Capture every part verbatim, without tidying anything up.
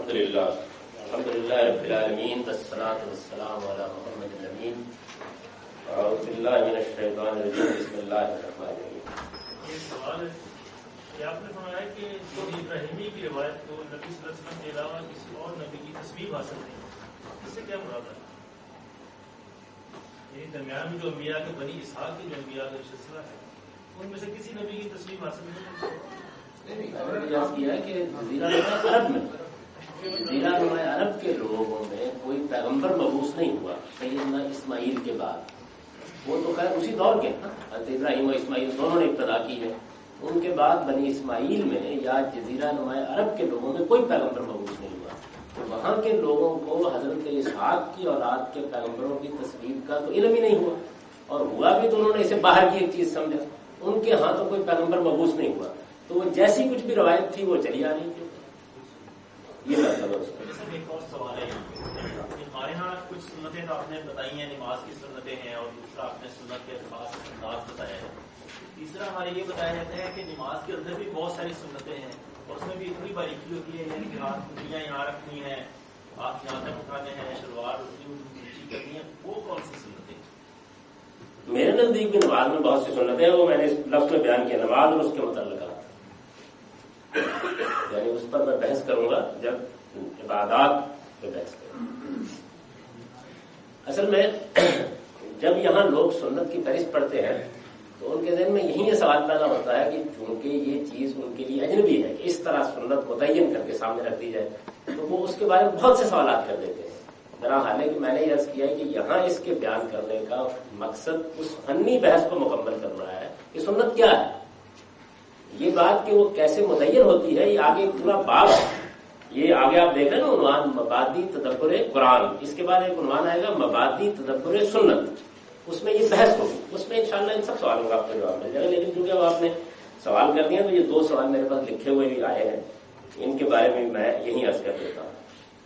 الحمد للہ الحمد للہ رب العالمین والصلاۃ والسلام علی محمد الامین اعوذ باللہ من الشیطان الرجیم بسم اللہ الرحمن الرحیم. یہ سوال ہے کہ آپ نے فرمایا کہ جو ابراہیمی کی روایت کو نبی صلی اللہ علیہ وسلم کے علاوہ کسی اور نبی کی تصویر حاصل نہیں، اس سے کیا مراد ہے؟ یعنی درمیان میں جو انبیاء کے بنی اسحاق کے جو انبیاء کا سلسلہ ہے ان میں سے کسی نبی کی تصویر حاصل نہیں. کیا ہے کہ جزیرہ نما عرب میں جزیرہ نما عرب کے لوگوں میں کوئی پیغمبر مبعوث نہیں ہوا سیدنا اسماعیل کے بعد. وہ تو خیر اسی دور کے حضرت ابراہیم و اسماعیل دونوں نے ابتدا کی ہے. ان کے بعد بنی اسماعیل میں یا جزیرہ نما عرب کے لوگوں میں کوئی پیغمبر مبعوث نہیں ہوا. تو وہاں کے لوگوں کو حضرت اسحاق کی اولاد کے پیغمبروں کی تصویر کا تو علم ہی نہیں ہوا، اور ہوا بھی تو انہوں نے اسے باہر کی ایک چیز سمجھا. ان کے ہاں تو کوئی پیغمبر مبعوث نہیں ہوا، تو وہ جیسی کچھ بھی روایت تھی وہ چلی آ رہی تھی. یہ مطلب ہے. ایک اور سوال ہے، ہمارے یہاں کچھ سنتیں تو آپ نے بتائی ہیں، نماز کی سنتیں ہیں، اور دوسرا آپ نے سنت کے خاص انداز بتایا ہے. تیسرا ہمارے یہ بتایا جاتا ہے کہ نماز کے اندر بھی بہت ساری سنتیں ہیں، اور اس میں بھی اتنی باریکی ہوتی ہے، یعنی کہ ہاتھ انگلیاں یہاں رکھنی ہیں، ہاتھ یہاں تک اٹھانے ہیں، شلوار نیچی کرنی ہے. وہ کون سی سنتیں؟ میرے نزدیک بھی نماز میں بہت سی سنتیں ہیں، وہ میں نے اس لفظ میں بیان کیا، نماز اور اس کے متعلق، یعنی اس پر میں بحث کروں گا جب عبادات پہ بحث کروں. اصل میں جب یہاں لوگ سنت کی فہرست پڑھتے ہیں تو ان کے ذہن میں یہی یہ سوال پیدا ہوتا ہے کہ چونکہ یہ چیز ان کے لیے اجنبی ہے کہ اس طرح سنت متعین کر کے سامنے رکھ دی جائے، تو وہ اس کے بارے میں بہت سے سوالات کر دیتے ہیں. ذرا حالانکہ میں نے یہ عرض کیا ہے کہ یہاں اس کے بیان کرنے کا مقصد اس فنی بحث کو مکمل کرنا ہے کہ سنت کیا ہے. یہ بات کہ وہ کیسے متعین ہوتی ہے یہ آگے پورا باب ہے. یہ آگے آپ دیکھیں نا عنوان مبادی تدبر قرآن، اس کے بعد ایک عنوان آئے گا مبادی تدبر سنت. اس میں یہ بحث ہوگی، اس میں انشاءاللہ ان سب سوالوں کا آپ کو جواب مل جائے گا. لیکن چونکہ اب آپ نے سوال کر دیا تو یہ دو سوال میرے پاس لکھے ہوئے بھی آئے ہیں، ان کے بارے میں میں یہی عرض کر دیتا ہوں.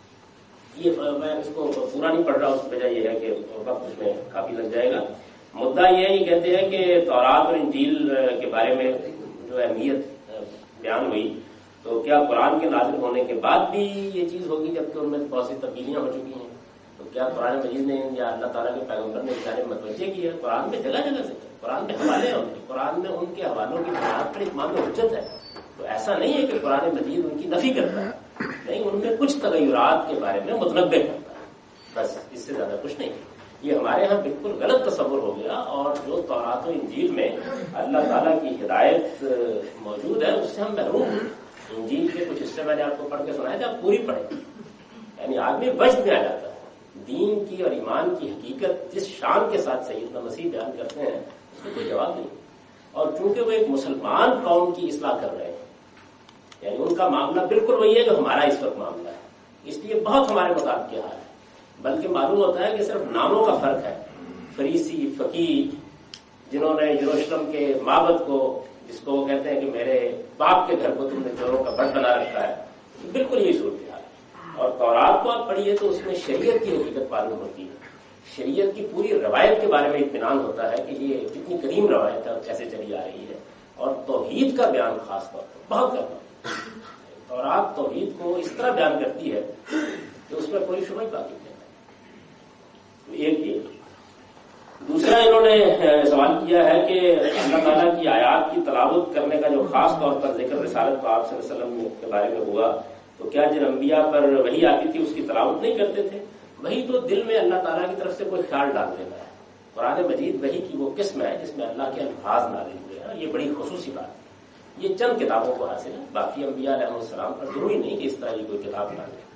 یہ میں اس کو پورا نہیں پڑھ رہا، اس کی وجہ یہ ہے کہ وقت اس میں کافی لگ جائے گا. مدعا یہ ہے، یہ کہتے ہیں کہ تورات اور انجیل کے بارے میں جو اہمیت بیان ہوئی تو کیا قرآن کے نازل ہونے کے بعد بھی یہ چیز ہوگی جبکہ ان میں بہت سی تبدیلیاں ہو چکی ہیں؟ تو کیا قرآن مجید نے یا اللہ تعالیٰ کے پیغمبر نے اس بارے میں متوجہ کی ہے؟ قرآن میں جگہ جگہ سے قرآن میں حوالے ہیں، قرآن میں ان کے حوالوں کی بنیاد پر اتمام حجت ہے. تو ایسا نہیں ہے کہ قرآن مجید ان کی نفی کرتا ہے، نہیں، ان میں کچھ تغیرات کے بارے میں متنبع کرتا ہے، بس اس سے زیادہ کچھ نہیں. یہ ہمارے ہاں بالکل غلط تصور ہو گیا، اور جو تورات و انجیل میں اللہ تعالیٰ کی ہدایت موجود ہے اس سے ہم محروم ہیں. انجیل کے کچھ حصے میں نے آپ کو پڑھ کے سنایا تھا، آپ پوری پڑھیں، یعنی آدمی وجد میں آ جاتا ہے. دین کی اور ایمان کی حقیقت جس شان کے ساتھ سیدنا مسیح بیان کرتے ہیں اس میں کوئی جواب نہیں. اور چونکہ وہ ایک مسلمان قوم کی اصلاح کر رہے ہیں، یعنی ان کا معاملہ بالکل وہی ہے جو ہمارا اس وقت معاملہ ہے، اس لیے بہت ہمارے مطابق حال ہے. بلکہ معلوم ہوتا ہے کہ صرف ناموں کا فرق ہے. فریسی فقیہ جنہوں نے یروشلم کے معبد کو، جس کو وہ کہتے ہیں کہ میرے باپ کے گھر کو تم نے چوروں کا بٹ بنا رکھا ہے، بالکل یہی صورتحال ہے. اور تورات کو آپ پڑھیے تو اس میں شریعت کی حقیقت معلوم ہوتی ہے، شریعت کی پوری روایت کے بارے میں اطمینان ہوتا ہے کہ یہ کتنی قدیم روایت ہے اور کیسے چلی آ رہی ہے. اور توحید کا بیان خاص طور پر بہت کرتا ہے. تورات توحید کو اس طرح بیان کرتی ہے کہ اس میں کوئی شبہ باقی نہیں. ایک یہ دوسرا انہوں نے سوال کیا ہے کہ اللہ تعالیٰ کی آیات کی تلاوت کرنے کا جو خاص طور پر ذکر رسالت آپ صلی اللہ علیہ وسلم کے بارے میں ہوا، تو کیا جن انبیاء پر وحی آتی تھی اس کی تلاوت نہیں کرتے تھے؟ وہی تو دل میں اللہ تعالیٰ کی طرف سے کوئی خیال ڈال دینا ہے. قرآن مجید وحی کی وہ قسم ہے جس میں اللہ کے الفاظ نازل ہوئے ہیں، یہ بڑی خصوصی بات ہے. یہ چند کتابوں کو حاصل ہے، باقی انبیاء علیہ السلام پر ضروری نہیں کہ اس طرح کی کوئی کتاب نہ لے.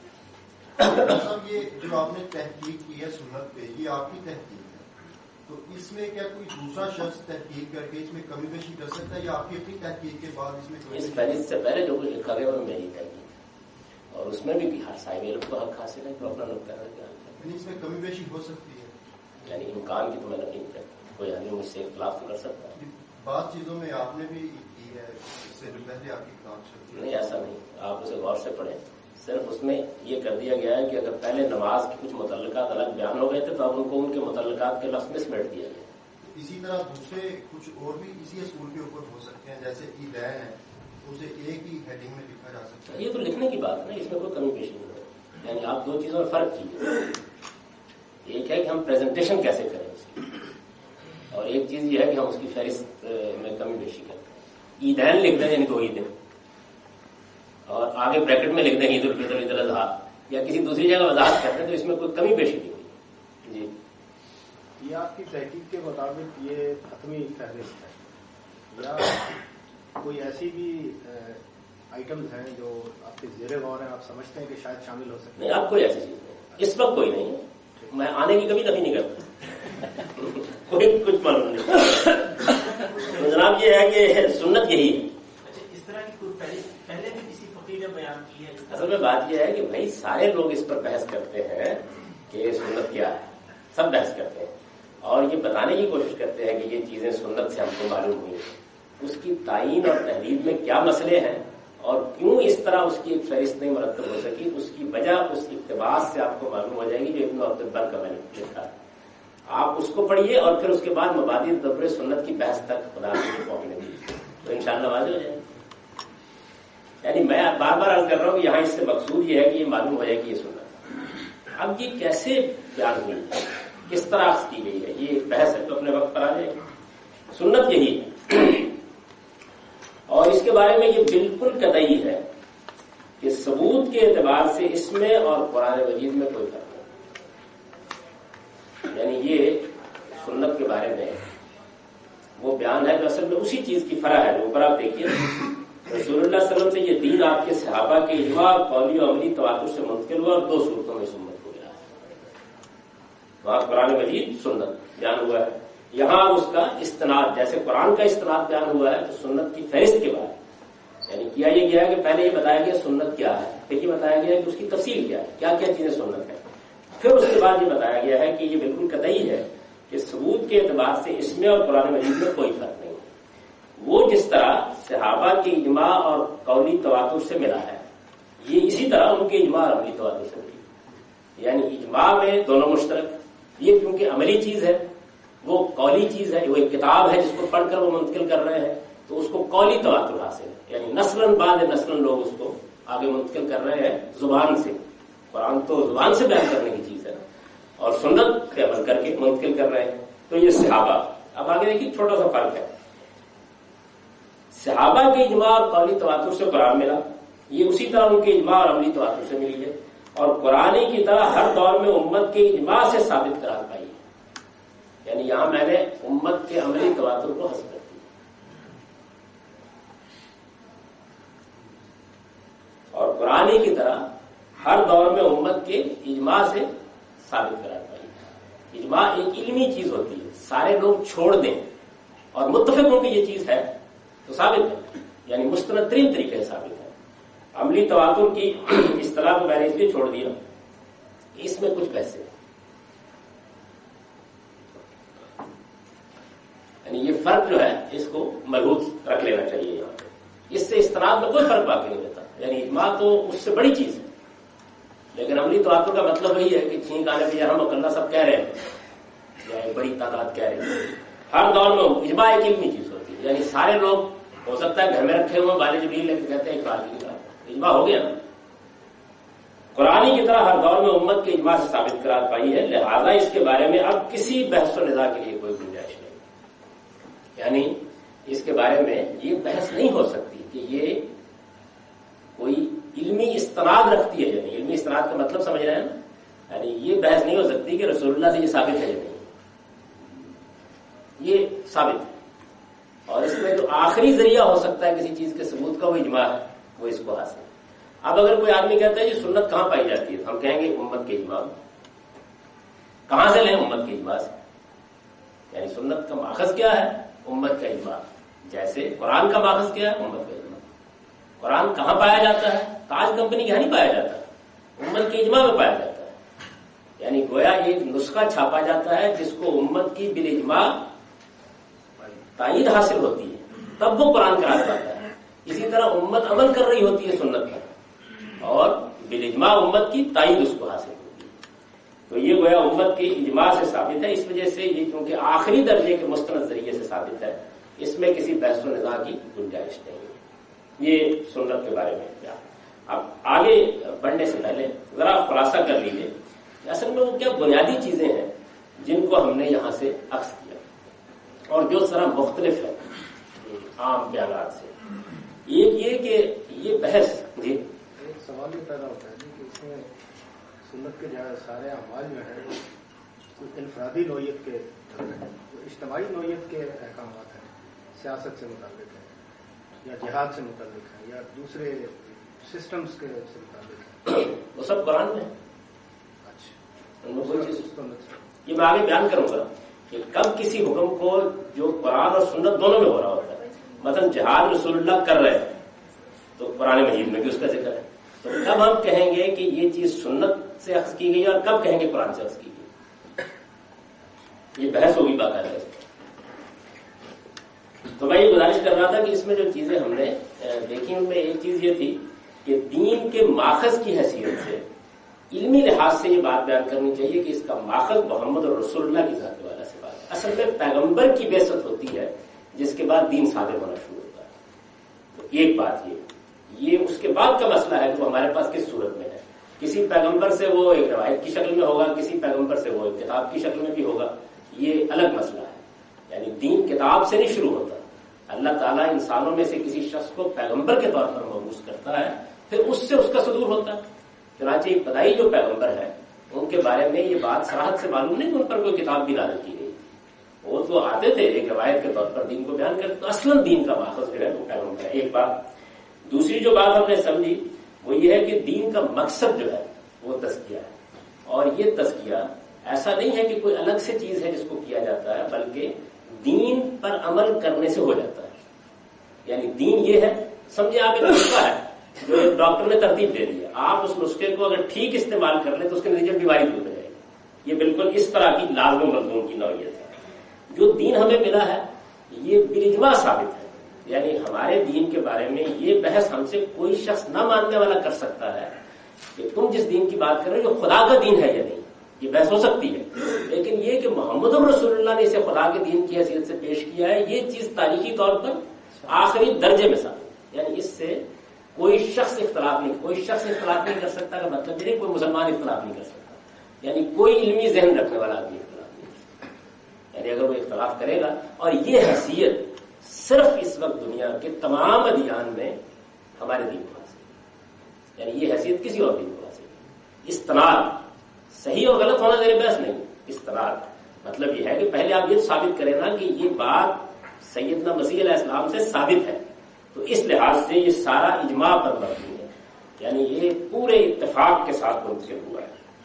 یہ جو آپ نے تحقیق کی ہے سنت پہ، یہ آپ کی تحقیق ہے، تو اس میں کیا کوئی دوسرا شخص تحقیق کر کے اس میں کمی بیشی کر سکتا ہے، یا آپ کی اپنی تحقیق کے بعد اس میں اس فہرست سے پہلے جو کچھ لکھا گیا وہ میری تحقیق ہے، اور اس میں بھی ہر صاحب علم کو حق حاصل ہے کہ اپنا لوگ کر رہے ہیں. اس میں کمی بیشی ہو سکتی ہے، یعنی امکان کی تو میں نہیں کرتا، کوئی آدمی مجھ سے اختلاف تو کر سکتا ہے. بعض چیزوں میں آپ نے بھی کی ہے اس سے پہلے آپ کی کتاب نہیں، ایسا نہیں، آپ اسے غور سے پڑھیں. صرف اس میں یہ کر دیا گیا ہے کہ اگر پہلے نماز کے کچھ متعلقات الگ بیان ہو گئے تھے تو اب ان کو ان کے متعلقات کے لفظ میں سمیٹ دیا گیا. اسی طرح دوسرے کچھ اور بھی اسی اصول کے اوپر ہو سکتے ہیں، جیسے عیدین ہے، اسے ایک ہی ہیڈنگ میں لکھا جا سکتا ہے؟ یہ تو لکھنے کی بات ہے، اس میں کوئی کمی پیشی نہیں ہے. یعنی آپ دو چیزوں میں فرق کیجیے. ایک ہے کہ ہم پریزنٹیشن کیسے کریں اس کی، اور ایک چیز یہ ہے کہ ہم اس کی فہرست میں کمی بیشی کرتے ہیں. عیدین لکھ دیں یعنی دو عیدیں، اور آگے بریکٹ میں لکھ دیں عید الفطر عید الاضحیٰ، یا کسی دوسری جگہ وضاحت کرتے ہیں تو اس میں کوئی کمی بیشی نہیں ہوئی. جی یہ آپ کی تحقیق کے مطابق یہ حتمی فہرست ہے یا کوئی ایسی بھی آئٹمز ہیں جو آپ کے زیر غور ہیں، آپ سمجھتے ہیں کہ شاید شامل ہو سکتے ہیں؟ نہیں، آپ کوئی ایسی چیز نہیں، اس وقت کوئی نہیں ہے. میں آنے کی کبھی کبھی نہیں کرتا، کوئی کچھ معلوم نہیں. جناب یہ ہے کہ سنت یہی ہے. اچھا، اس طرح کی کوئی پہلے بھی کسی فقیر نے بیان کی ہے؟ اصل میں بات یہ ہے کہ بھائی سارے لوگ اس پر بحث کرتے ہیں کہ سنت کیا ہے، سب بحث کرتے ہیں اور یہ بتانے کی کوشش کرتے ہیں کہ یہ چیزیں سنت سے ہم کو معلوم ہوئی ہیں. اس کی تعین اور تحریر میں کیا مسئلے ہیں اور کیوں اس طرح اس کی ایک فہرست نہیں مرتب ہو سکی، اس کی وجہ اس اقتباس سے آپ کو معلوم ہو جائے گی جو ابن عبد البر کا میں نے لکھا ہے. آپ اس کو پڑھیے اور پھر اس کے بعد مبادی تدبر سنت کی بحث تک خدا سے پہنچنے دیجیے تو انشاءاللہ واضح ہو جائے. یعنی میں بار بار عرض کر رہا ہوں کہ یہاں اس سے مقصود یہ ہے کہ یہ معلوم ہو جائے کہ یہ سنت. اب یہ کیسے بیان ہوئی، کس طرح کی گئی ہے، یہ بحث ہے تو اپنے وقت پر آ جائے. سنت یہی ہے اور اس کے بارے میں یہ بالکل قطعی ہے کہ ثبوت کے اعتبار سے اس میں اور قرآن مجید میں کوئی فرق نہیں. یعنی یہ سنت کے بارے میں وہ بیان ہے جو اصل میں اسی چیز کی فرع ہے جو اوپر آپ دیکھیے. رسول اللہ صلی اللہ علیہ وسلم سے یہ دین آپ کے صحابہ کے اجماع قولی و عملی تواتر سے منتقل ہوا اور دو صورتوں میں سنت کو گیا. وہاں قرآن مجید سنت بیان ہوا ہے، یہاں اس کا استناد جیسے قرآن کا استناد بیان ہوا ہے تو سنت کی فہرست کے بعد یعنی کیا یہ گیا ہے کہ پہلے یہ بتایا گیا سنت کیا ہے، پھر یہ بتایا گیا کہ اس کی تفصیل کیا ہے، کیا کیا چیزیں سنت ہے، پھر اس کے بعد یہ بتایا گیا ہے کہ یہ بالکل قطعی ہے کہ ثبوت کے اعتبار سے اس میں اور قرآن مجید میں کوئی فرق نہیں. وہ جس طرح صحابہ کے اجماع اور قولی تواتر سے ملا ہے یہ اسی طرح ان کے اجماع اور عملی تواتر سے ملی. یعنی اجماع میں دونوں مشترک، یہ کیونکہ عملی چیز ہے، وہ قولی چیز ہے، وہ ایک کتاب ہے جس کو پڑھ کر وہ منتقل کر رہے ہیں تو اس کو قولی تواتر حاصل ہے. یعنی نسلاً بعد نسلاً لوگ اس کو آگے منتقل کر رہے ہیں زبان سے. قرآن تو زبان سے بیان کرنے کی چیز ہے اور سنت پہ عمل کر کے منتقل کر رہے ہیں. تو یہ صحابہ. اب آگے دیکھیے چھوٹا سا فرق ہے. صحابہ کے اجماع اور قولی تواتر سے قرآن ملا، یہ اسی طرح ان کے اجماع اور عملی تواتر سے ملی ہے اور قرآن کی طرح ہر دور میں امت کے اجماع سے ثابت قرار پائی ہے. یعنی یہاں میں نے امت کے عملی تواتر کو حذف کر دیا اور قرآن کی طرح ہر دور میں امت کے اجماع سے ثابت قرار پائی. اجماع ایک علمی چیز ہوتی ہے، سارے لوگ چھوڑ دیں اور متفق ہوں کہ یہ چیز ہے تو ثابت ہے، یعنی مستند ترین طریقے سے ثابت ہے. عملی تواتر کی اصطلاح کو میں نے اس لیے چھوڑ دیا، اس میں کچھ پیسے یعنی یہ فرق جو ہے اس کو ملحوظ رکھ لینا چاہیے. یہاں پہ اس سے استناد میں کوئی فرق باقی نہیں رہتا. یعنی اجماع تو اس سے بڑی چیز ہے، لیکن عملی تواتر کا مطلب وہی ہے کہ چھینک آنے پہ ہم اللہ سب کہہ رہے ہیں یا ایک بڑی تعداد کہہ رہے ہیں. ہر دور میں اجماع ایک علمی چیز ہوتی ہے، یعنی سارے لوگ ہو سکتا ہے گھر میں رکھے ہوئے بال جبریل لے کے کہتے ہیں اقبال کی کتاب، اجماع ہو گیا نا. قرآن کی طرح ہر دور میں امت کے اجماع سے ثابت قرار پائی ہے، لہذا اس کے بارے میں اب کسی بحث و نزاع کے لیے کوئی گنجائش نہیں. یعنی اس کے بارے میں یہ بحث نہیں ہو سکتی کہ یہ کوئی علمی استناد رکھتی ہے یا نہیں. علمی استناد کا مطلب سمجھ رہے ہیں نا، یعنی یہ بحث نہیں ہو سکتی کہ رسول اللہ سے یہ ثابت ہے یا نہیں. یہ ثابت ہے اور اس میں جو آخری ذریعہ ہو سکتا ہے کسی چیز کے ثبوت کا وہ اجماع ہے، وہ اس کو حاصل ہے. اب اگر کوئی آدمی کہتا ہے یہ سنت کہاں پائی جاتی ہے، ہم کہیں گے امت کے اجماع. کہاں سے لیں؟ امت کے اجماع سے. یعنی سنت کا ماخذ کیا ہے؟ امت کا اجماع. جیسے قرآن کا ماخذ کیا ہے؟ امت کا اجماع. قرآن کہاں پایا جاتا ہے؟ تاج کمپنی کے یہاں نہیں پایا جاتا، امت کے اجماع میں پایا جاتا ہے. یعنی گویا ایک نسخہ چھاپا جاتا ہے جس کو امت کی بالاجماع تائید حاصل ہوتی ہے، تب وہ قرآن قرار پاتا ہے. اسی طرح امت عمل کر رہی ہوتی ہے سنت پر اور بالاجماع امت کی تائید اس کو حاصل ہوتی ہے. تو یہ گویا امت کے اجماع سے ثابت ہے. اس وجہ سے یہ کیونکہ آخری درجے کے مستند ذریعے سے ثابت ہے، اس میں کسی بحث و نزاع کی گنجائش نہیں ہے. یہ سنت کے بارے میں کیا. اب آگے بڑھنے سے پہلے ذرا خلاصہ کر لیجیے اصل میں وہ کیا بنیادی چیزیں ہیں جن کو ہم نے یہاں سے اخذ کیا اور جو ذرا مختلف ہے عام بیانات سے. ایک یہ کہ یہ بحث جی ایک سوال یہ پیدا ہوتا ہے کہ اس میں سنت کے جو سارے اعمال جو ہیں کچھ انفرادی نوعیت کے جو اجتماعی نوعیت کے احکامات ہیں، سیاست سے متعلق ہے یا جہاد سے متعلق ہے یا دوسرے سسٹمز کے سے متعلق ہے، وہ سب قرآن میں. اچھا ان میں کوئی چیز یہ میں آگے بیان کروں گا کہ کب کسی حکم کو جو قرآن اور سنت دونوں میں ہو رہا ہوتا ہے، مثلا جہاد رسول اللہ کر رہے ہیں تو قرآن مجید میں بھی اس کا ذکر ہے، تو کب ہم کہیں گے کہ یہ چیز سنت سے اخذ کی گئی اور کب کہیں گے قرآن سے اخذ کی گئی، یہ بحث ہوگی باقاعدہ. تو میں یہ گزارش کر رہا تھا کہ اس میں جو چیزیں ہم نے دیکھی ان میں ایک چیز یہ تھی کہ دین کے ماخذ کی حیثیت سے علمی لحاظ سے یہ بات بیان کرنی چاہیے کہ اس کا ماخذ محمد اور رسول اللہ کی ذات والا سے بات ہے. اصل میں پیغمبر کی بعثت ہوتی ہے جس کے بعد دین صادر ہونا شروع ہوتا ہے. تو ایک بات یہ یہ اس کے بعد کا مسئلہ ہے جو ہمارے پاس کس صورت میں ہے. کسی پیغمبر سے وہ ایک روایت کی شکل میں ہوگا، کسی پیغمبر سے وہ ایک کتاب کی شکل میں بھی ہوگا، یہ الگ مسئلہ ہے. یعنی دین کتاب سے نہیں شروع ہوتا. اللہ تعالیٰ انسانوں میں سے کسی شخص کو پیغمبر کے طور پر مبعوث کرتا ہے، پھر اس سے اس کا صدور ہوتا ہے. چنانچہ ابتدائی جو پیغمبر ہے ان کے بارے میں یہ بات صراحت سے معلوم نہیں کہ ان پر کوئی کتاب بھی نازل کی گئی. وہ تو آتے تھے ایک روایت کے طور پر دین کو بیان کرتے، تو اصلاً دین کا ماخذ جو ہے وہ پیغمبر ہے. ایک بات. دوسری جو بات ہم نے سمجھی وہ یہ ہے کہ دین کا مقصد جو ہے وہ تزکیہ ہے، اور یہ تزکیہ ایسا نہیں ہے کہ کوئی الگ سے چیز ہے جس کو کیا جاتا ہے، بلکہ دین پر عمل کرنے سے ہو جاتا ہے. یعنی دین یہ ہے، سمجھے آپ ایک نسخہ ہے جو ایک ڈاکٹر نے ترتیب دے دی ہے، آپ اس نسخے کو اگر ٹھیک استعمال کر لیں تو اس کے نتیجے بیماری دور ہو جائے گی. یہ بالکل اس طرح کی لازم و ملزوم کی نوعیت ہے. جو دین ہمیں ملا ہے یہ بالاجماع ثابت ہے. یعنی ہمارے دین کے بارے میں یہ بحث ہم سے کوئی شخص نہ ماننے والا کر سکتا ہے کہ تم جس دین کی بات کر رہے ہو خدا کا دین ہے یا نہیں. یہ بحث ہو سکتی ہے، لیکن یہ کہ محمد رسول اللہ نے اسے خدا کے دین کی حیثیت سے پیش کیا ہے یہ چیز تاریخی طور پر آخری درجے میں ثابت. یعنی اس سے کوئی شخص اختلاف نہیں کوئی شخص اختلاف نہیں کر سکتا کا مطلب یہ کوئی مسلمان اختلاف نہیں کر سکتا. یعنی کوئی علمی ذہن رکھنے والا آدمی اختلاف نہیں کر سکتا. یعنی اگر وہ اختلاف کرے گا، اور یہ حیثیت صرف اس وقت دنیا کے تمام ادیان میں ہمارے دین کو حاصل ہے. یعنی یہ حیثیت کسی اور دین کو حاصل ہے. استناد صحیح اور غلط ہونا میرے بحث نہیں. استناد مطلب یہ ہے کہ پہلے آپ یہ ثابت کریں نا کہ یہ بات سیدنا مسیح علیہ السلام سے ثابت ہے، تو اس لحاظ سے یہ سارا اجماع پر مبنی ہے. یعنی یہ پورے اتفاق کے ساتھ منتخب ہوا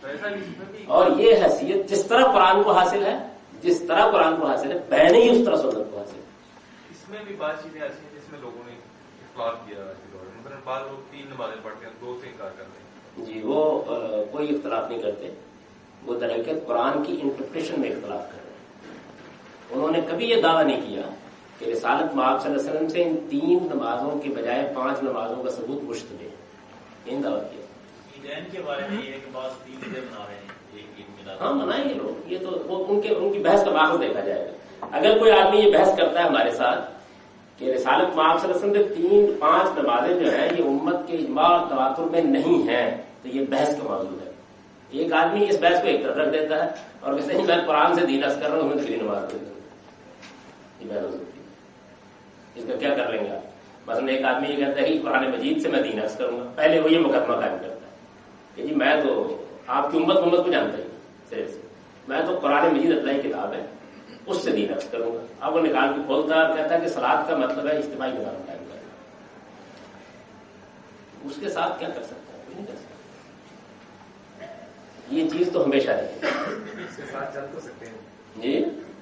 ہے. اور یہ حیثیت جس طرح قرآن کو حاصل ہے، جس طرح قرآن کو حاصل ہے بہنے ہی اس طرح سنت کو حاصل ہے. اس میں بھی بات چیزیں ایسی ہیں جس میں لوگوں نے اختلاف کیا ہے. مثلا بعض لوگ تین نمازیں پڑھتے ہیں، دو سے انکار کرتے ہیں. جی وہ آ, کوئی اختلاف نہیں کرتے. وہ در حقیقت قرآن کی انٹرپریشن میں اختلاف کر رہے ہیں. انہوں نے کبھی یہ دعویٰ نہیں کیا کہ رسالت مآب صلی اللہ علیہ وسلم سے ان تین نمازوں کے بجائے پانچ نمازوں کا ثبوت مشتبہ ہے. ان دعویٰ کیا عیدین کے بارے میں یہ ہے کہ بعض تین عیدیں منا رہے ہیں، ایک عید میلاد. ہاں منائیں گے لوگ. یہ تو وہ ان کے ان کی بحث کا ماخذ دیکھا جائے گا. اگر کوئی آدمی یہ بحث کرتا ہے ہمارے ساتھ کہ رسالت مآب صلی اللہ علیہ وسلم سے تین پانچ نمازیں جو ہیں یہ امت کے اجماع اور تواتر میں نہیں ہیں، تو یہ بحث کا موضوع ہے. ایک آدمی اس بحث کو ایک طرف رکھ دیتا ہے اور کہتے ہیں میں قرآن سے دین عرض کر رہا ہوں، میں تیری نماز پڑھ رہا ہوں. یہ بحث ہو سکتی ہے. اس کا کیا کر لیں گے آپ؟ مثلا ایک آدمی یہ کہتا ہے کہ قرآن مجید سے میں دین عرض کروں گا. پہلے وہ یہ مقدمہ قائم کرتا ہے کہ جی میں تو آپ کی امت امت کو جانتا ہی صرف سے، میں تو قرآن مجید اللہ کی کتاب ہے اس سے دین عرض کروں گا. اب وہ نکال کے کھولتا ہے، کہتا ہے کہ صلاۃ کا مطلب ہے اجتماعی نظام قائم کرنا. اس کے ساتھ کیا کر سکتا ہے؟ کوئی نہیں کر سکتا. یہ چیز تو ہمیشہ رہے. اس کے ساتھ چل تو سکتے ہیں جی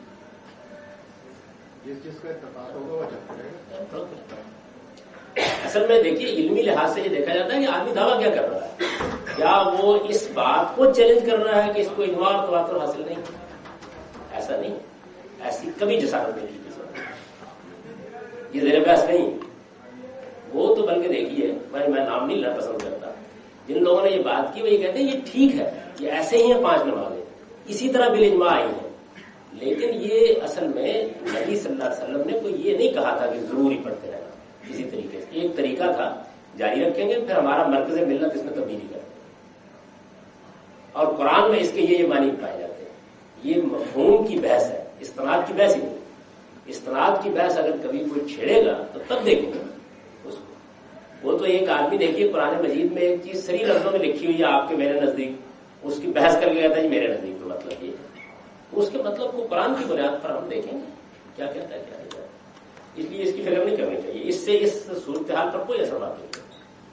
جس چیز کا اتفاق ہوگا وہ چلتا رہے گا. اصل میں دیکھیے علمی لحاظ سے یہ دیکھا جاتا ہے کہ آدمی دعویٰ کیا کر رہا ہے. کیا وہ اس بات کو چیلنج کر رہا ہے کہ اس کو اجماع اور تواتر حاصل نہیں؟ ایسا نہیں. ایسی کبھی جسارت نہیں کی کسی. یہ زیر بحث نہیں. وہ تو بلکہ دیکھیے میں میں نام نہیں لینا پسند کرتا. جن لوگوں نے یہ بات کی وہ یہ کہتے ہیں یہ ٹھیک ہے، یہ ایسے ہی ہیں پانچ نمازیں اسی طرح بالاجماع آئی ہیں، لیکن یہ اصل میں نبی صلی اللہ علیہ وسلم نے کوئی یہ نہیں کہا تھا کہ ضروری پڑھتے رہنا. اسی طریقے سے ایک طریقہ تھا، جاری رکھیں گے، پھر ہمارا مرکز ملت اس میں تبدیلی کریں گے، اور قرآن میں اس کے یہ یہ معنی پائے جاتے ہیں۔ یہ مفہوم کی بحث ہے، استناد کی بحث ہی نہیں۔ استناد کی بحث اگر کبھی کوئی چھیڑے گا تو تب دیکھیں گے اس کو۔ وہ تو ایک آدمی دیکھیے قرآن مجید میں ایک چیز صحیح لفظوں میں لکھی ہوئی ہے آپ کے میرے نزدیک، اس کی بحث کر کے کہتا ہے جی میرے نزدیک تو مطلب یہ ہے، اس کے مطلب کو قرآن کی بنیاد پر ہم دیکھیں گے کیا کہتا ہے کیا نہیں کہتا ہے۔ اس لیے اس کی فکر نہیں کرنی چاہیے، اس سے اس صورتحال پر کوئی اثر واقع نہیں۔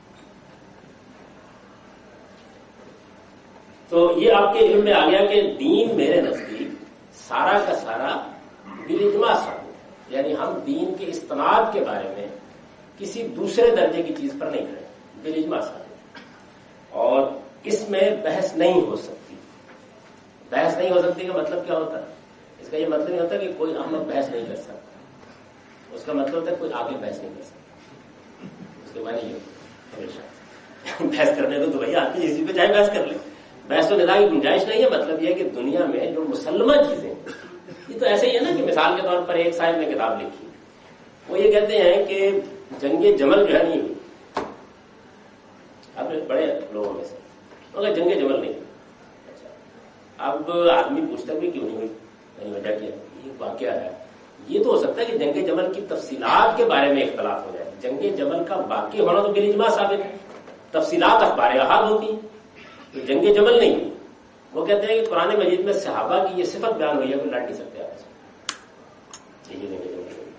تو یہ آپ کے علم میں آ گیا کہ دین میرے نزدیک سارا کا سارا بالاجماع ثابت ہے، یعنی ہم دین کے استناد کے بارے میں کسی دوسرے درجے کی چیز پر نہیں کھڑے، بالاجماع ثابت ہے، اور اس میں بحث نہیں ہو سکتی۔ بحث نہیں ہو سکتی کا مطلب کیا ہوتا ہے؟ اس کا یہ مطلب نہیں ہوتا کہ کوئی احمد بحث نہیں کر سکتا، اس کا مطلب ہوتا ہے کوئی عاقل بحث نہیں کر سکتا۔ اس کے معنی یہ ہمیشہ بحث کرنے کو تو بھائی آدمی اسی پہ چاہے بحث کر لے، بحث و ندا کی گنجائش نہیں ہے۔ مطلب یہ ہے کہ دنیا میں جو مسلمہ چیزیں، یہ تو ایسے ہی ہے نا کہ مثال کے طور پر ایک صاحب نے کتاب لکھی، وہ یہ کہتے ہیں کہ جنگ جمل جو ہے نہیں ہوئی، آپ نے بڑے لوگوں میں سے مگر جنگ جمل نہیں ہوئی۔ اچھا، اب آدمی پوچھتا بھی کیوں نہیں ہوئی، یعنی وجہ کیا ہے، یہ واقعہ ہے۔ یہ تو ہو سکتا ہے کہ جنگ جمل کی تفصیلات کے بارے میں اختلاف ہو جائے، جنگ جمل کا واقع ہونا تو بالاجماع ثابت ہے، تفصیلات اخبار احاد ہوتی ہیں، تو جنگ جمل نہیں ہوئی۔ وہ کہتے ہیں کہ قرآن مجید میں صحابہ کی یہ صفت بیان ہوئی ہے کہ لڑ نہیں سکتے آپ سے، یہ جنگ جمل ہوئی۔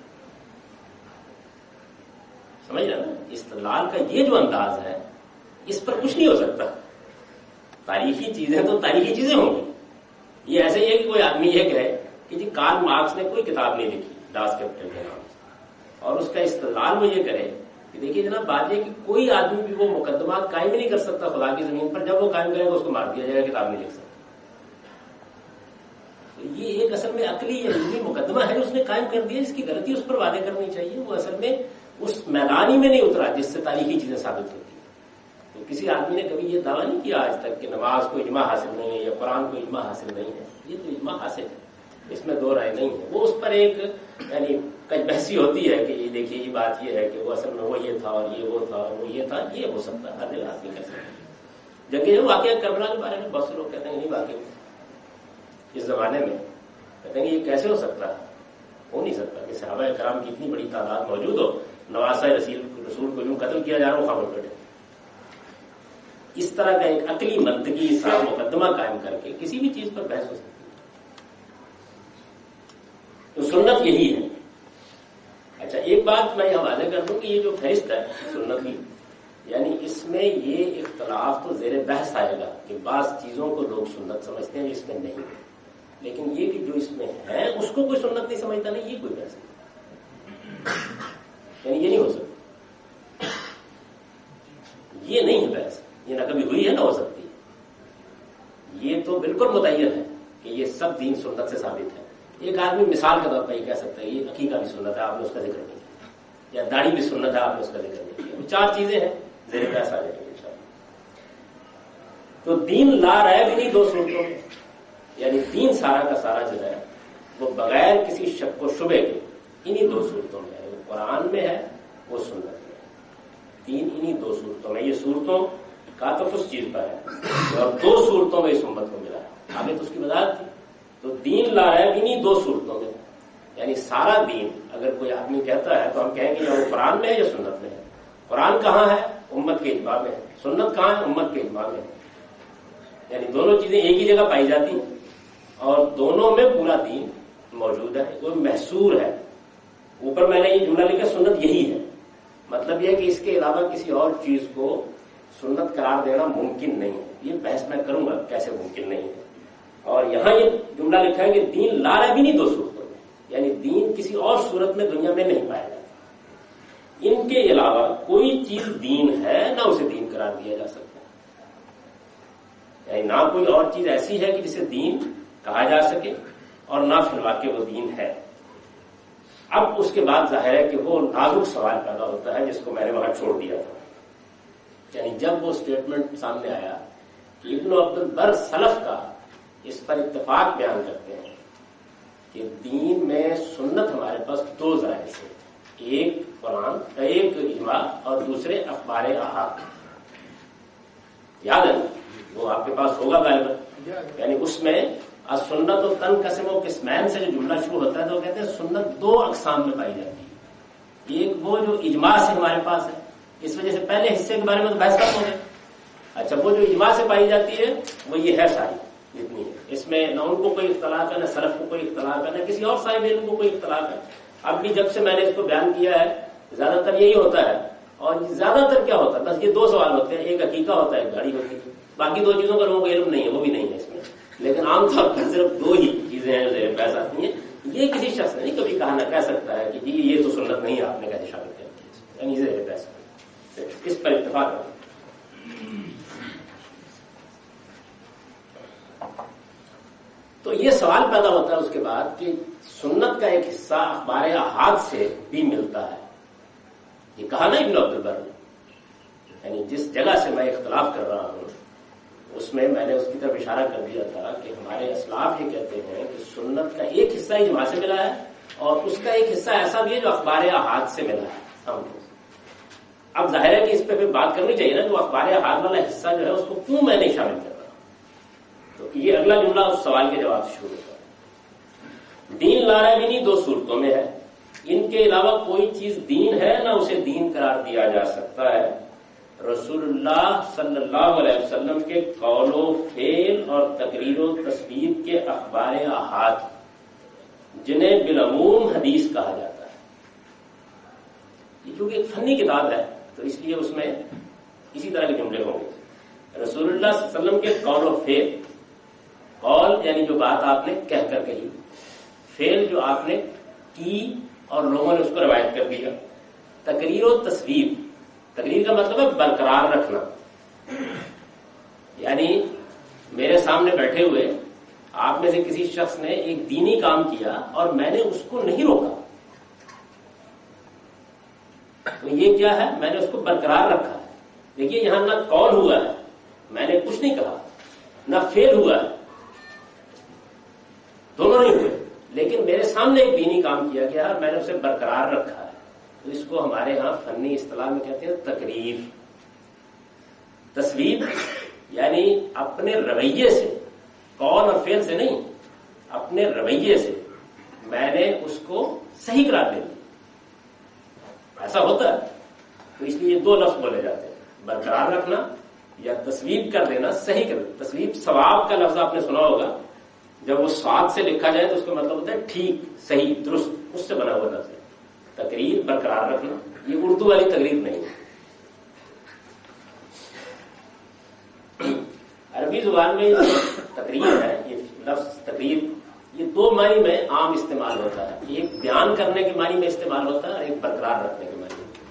سمجھ رہے نا، استدلال کا یہ جو انداز ہے اس پر کچھ نہیں ہو سکتا۔ تاریخی چیزیں تو تاریخی چیزیں ہوں گی۔ یہ ایسے ہی ہے کہ کوئی آدمی یہ کہے کہ جی کارل مارکس نے کوئی کتاب نہیں لکھی ڈاس کیپٹل کے نام سے، اور اس کا استدلال وہ یہ کرے کہ دیکھیے جناب بات یہ کہ کوئی آدمی بھی وہ مقدمات قائم ہی نہیں کر سکتا خدا کی زمین پر، جب وہ قائم کرے گا اس کو مار دیا جائے گا، کتاب نہیں لکھ سکتا۔ تو یہ ایک اصل میں عقلی یا علمی مقدمہ ہے جو اس نے قائم کر دیا، اس کی غلطی اس پر وعدے کرنی چاہیے۔ وہ اصل میں اس میدان ہی میں نہیں اترا جس سے تاریخی چیزیں ثابت ہوتی ہیں۔ تو کسی آدمی نے کبھی یہ دعویٰ نہیں کیا آج تک کہ نماز کو اجماع حاصل نہیں ہے یا قرآن کو اجماع حاصل نہیں ہے، یہ تو اجماع حاصل ہے، اس میں دو رائے نہیں ہے۔ وہ اس پر ایک یعنی کچھ بحثی ہوتی ہے کہ یہ دیکھیے یہ بات یہ ہے کہ وہ اصل میں وہ یہ تھا اور یہ وہ تھا اور وہ یہ تھا، یہ ہو سکتا ہے، ہر آدمی کر سکتا ہے۔ جبکہ جو واقعہ کربلا کے بارے میں بہت سے لوگ کہتے ہیں نہیں واقع اس زمانے میں کہتے ہیں کہ یہ کیسے ہو سکتا ہے، ہو نہیں سکتا کہ صحابہ کرام کی اتنی بڑی تعداد موجود ہو، نواسہ رسول رسول کو یوں قتل کیا جا رہا ہو خاموش بیٹھے۔ اس طرح کا ایک عقلی منطقی صاف مقدمہ قائم کر کے کسی بھی چیز پر بحث ہو سکتی ہے۔ تو سنت یہی ہے۔ اچھا ایک بات میں یہاں واضح کر دوں کہ یہ جو فہرست ہے سنت کی، یعنی اس میں یہ اختلاف تو زیر بحث آئے گا کہ بعض چیزوں کو لوگ سنت سمجھتے ہیں اس میں نہیں ہے، لیکن یہ کہ جو اس میں ہے اس کو کوئی سنت نہیں سمجھتا، نہیں، یہ کوئی بحث نہیں، یعنی یہ نہیں ہو سکتا، یہ نہیں ہے بحث، یہ نہ کبھی ہوئی ہے نہ ہو سکتی۔ یہ تو بالکل متعین ہے کہ یہ سب دین سنت سے ثابت ہے۔ ایک آدمی مثال کے طور پر یہ کہہ سکتا ہے یہ عقیقہ بھی سنت ہے، آپ نے اس کا ذکر نہیں کیا، یا داڑھی بھی سنت ہے، آپ نے اس کا ذکر نہیں کیا۔ چار چیزیں ہیں زیر بحث آ جائیں گے انشاءاللہ۔ تو دین لا ریب انہی دو صورتوں میں، یعنی دین سارا کا سارا جو ہے وہ بغیر کسی شک و شبے کے انہی دو صورتوں میں ہے، وہ قرآن میں ہے وہ سنت میں ہے۔ دین انہی دو صورتوں میں، یہ صورتوں کا تو اس چیز پر ہے اور دو صورتوں میں اس امت کو ملا ہے، آگے تو اس کی وضاحت تھی۔ تو دین لا ریب انہی دو صورتوں میں، یعنی سارا دین اگر کوئی آدمی کہتا ہے تو ہم کہیں گے یا وہ قرآن میں ہے یا سنت میں ہے۔ قرآن کہاں ہے؟ امت کے اجماع میں ہے۔ سنت کہاں ہے؟ امت کے اجماع میں ہے۔ یعنی دونوں چیزیں ایک ہی جگہ پائی جاتی ہیں اور دونوں میں پورا دین موجود ہے، وہ محصور ہے۔ اوپر میں نے یہ جملہ لکھا سنت یہی ہے، مطلب یہ ہے کہ اس کے علاوہ کسی اور چیز کو سنت قرار دینا ممکن نہیں ہے۔ یہ بحث میں کروں گا کیسے ممکن نہیں ہے۔ اور یہاں یہ جملہ لکھا ہے کہ دین لا رہا بھی نہیں دو صورتوں میں، یعنی دین کسی اور صورت میں دنیا میں نہیں پایا جاتا، ان کے علاوہ کوئی چیز دین ہے نہ اسے دین قرار دیا جا سکتا، یعنی نہ کوئی اور چیز ایسی ہے کہ جسے دین کہا جا سکے اور نہ فی الواقع وہ دین ہے۔ اب اس کے بعد ظاہر ہے کہ وہ نازک سوال پیدا ہوتا ہے جس کو میں نے وہاں چھوڑ دیا تھا، یعنی جب وہ سٹیٹمنٹ سامنے آیا کہ ابن عبد البر سلف کا اس پر اتفاق بیان کرتے ہیں کہ دین میں سنت ہمارے پاس دو ذرائع سے، ایک قرآن، ایک اجماع اور دوسرے اخبار احاد. یاد ہے وہ آپ کے پاس ہوگا غالباً. یعنی اس میں سنت و تنقسم و قسمین سے جو جملہ شروع ہوتا ہے تو وہ کہتے ہیں سنت دو اقسام میں پائی جاتی ہے. ایک وہ جو اجماع سے ہمارے پاس ہے، اس وجہ سے پہلے حصے کے بارے میں تو بحث ختم ہو گئی. اچھا وہ جو اجماع سے پائی جاتی ہے وہ یہ ہے ساری جتنی ہے، اس میں نہ ان کو کوئی اختلاف ہے نہ سلف کو کوئی اختلاف ہے نہ کسی اور صاحب علم کو کوئی اختلاف ہے. اب بھی جب سے میں نے اس کو بیان کیا ہے زیادہ تر یہی ہوتا ہے. اور زیادہ تر کیا ہوتا ہے بس یہ دو سوال ہوتے ہیں، ایک عقیقہ ہوتا ہے ایک گاڑی ہوتی ہے. باقی دو چیزوں کا لوگوں کو علم نہیں ہے، وہ بھی نہیں ہے اس میں. لیکن عام طور پر صرف دو ہی چیزیں ہیں جو بحث آتی ہیں. یہ کسی شخص نے نہیں کبھی کہا نہ کہہ سکتا ہے کہ جی یہ تو سنت نہیں ہے آپ نے کیسے ثابت کر دیا. یعنی یہ بحث اس پر اتفاق ہے. تو یہ سوال پیدا ہوتا ہے اس کے بعد کہ سنت کا ایک حصہ اخبار احاد سے بھی ملتا ہے. یہ کہا نا ابن عبد البر نے، یعنی جس جگہ سے میں اختلاف کر رہا ہوں اس میں میں نے اس کی طرف اشارہ کر دیا تھا کہ ہمارے اسلاف یہ کہتے ہیں کہ سنت کا ایک حصہ اجماع سے ملا ہے اور اس کا ایک حصہ ایسا بھی ہے جو اخبار احاد سے ملا ہے ہم کو. اب ظاہر ہے کہ اس پہ پھر بات کرنی چاہیے نا کہ وہ اخبار احاد والا حصہ جو ہے اس کو کیوں میں نہیں شامل کر رہا. تو یہ اگلا جملہ اس سوال کے جواب سے شروع ہوتا ہے. دین لانا بھی نہیں دو صورتوں میں ہے، ان کے علاوہ کوئی چیز دین ہے نہ اسے دین قرار دیا جا سکتا ہے. رسول اللہ صلی اللہ علیہ وسلم کے قول و فعل اور تقریر و تصویر کے اخبار احاد جنہیں بالعموم حدیث کہا جاتا ہے. یہ چونکہ ایک فنی کتاب ہے تو اس لیے اس میں اسی طرح کے جملے ہوں گے. رسول اللہ صلی اللہ علیہ وسلم کے قول و فعل، قول یعنی جو بات آپ نے کہہ کر کہی، فعل جو آپ نے کی اور لوگوں نے اس کو روایت کر دیا. تقریر و تصویر، تقریر کا مطلب ہے برقرار رکھنا. یعنی میرے سامنے بیٹھے ہوئے آپ میں سے کسی شخص نے ایک دینی کام کیا اور میں نے اس کو نہیں روکا، تو یہ کیا ہے؟ میں نے اس کو برقرار رکھا ہے. دیکھیے یہاں نہ قول ہوا ہے، میں نے کچھ نہیں کہا، نہ فعل ہوا ہے، دونوں نہیں ہوئے، لیکن میرے سامنے ایک دینی کام کیا گیا اور میں نے اسے برقرار رکھا ہے. تو اس کو ہمارے ہاں فنی اصطلاح میں کہتے ہیں تقریر. تصویر یعنی اپنے رویے سے، قول اور فعل سے نہیں، اپنے رویے سے میں نے اس کو صحیح قرار دے دیا. ایسا ہوتا ہے. تو اس لیے دو لفظ بولے جاتے ہیں، برقرار رکھنا یا تصویب کر دینا، صحیح کر دینا. تصویب ثواب کا لفظ آپ نے سنا ہوگا، جب وہ سواد سے لکھا جائے تو اس کا مطلب ہوتا ہے ٹھیک، صحیح، درست، اس سے بنا ہوا لفظ ہے. تقریر برقرار رکھنا، یہ اردو والی تقریر نہیں ہے. عربی زبان میں تقریر ہے، یہ لفظ تقریر یہ دو معنی میں عام استعمال ہوتا ہے. ایک بیان کرنے کے معنی میں استعمال ہوتا ہے اور ایک برقرار رکھنے کے معنی میں.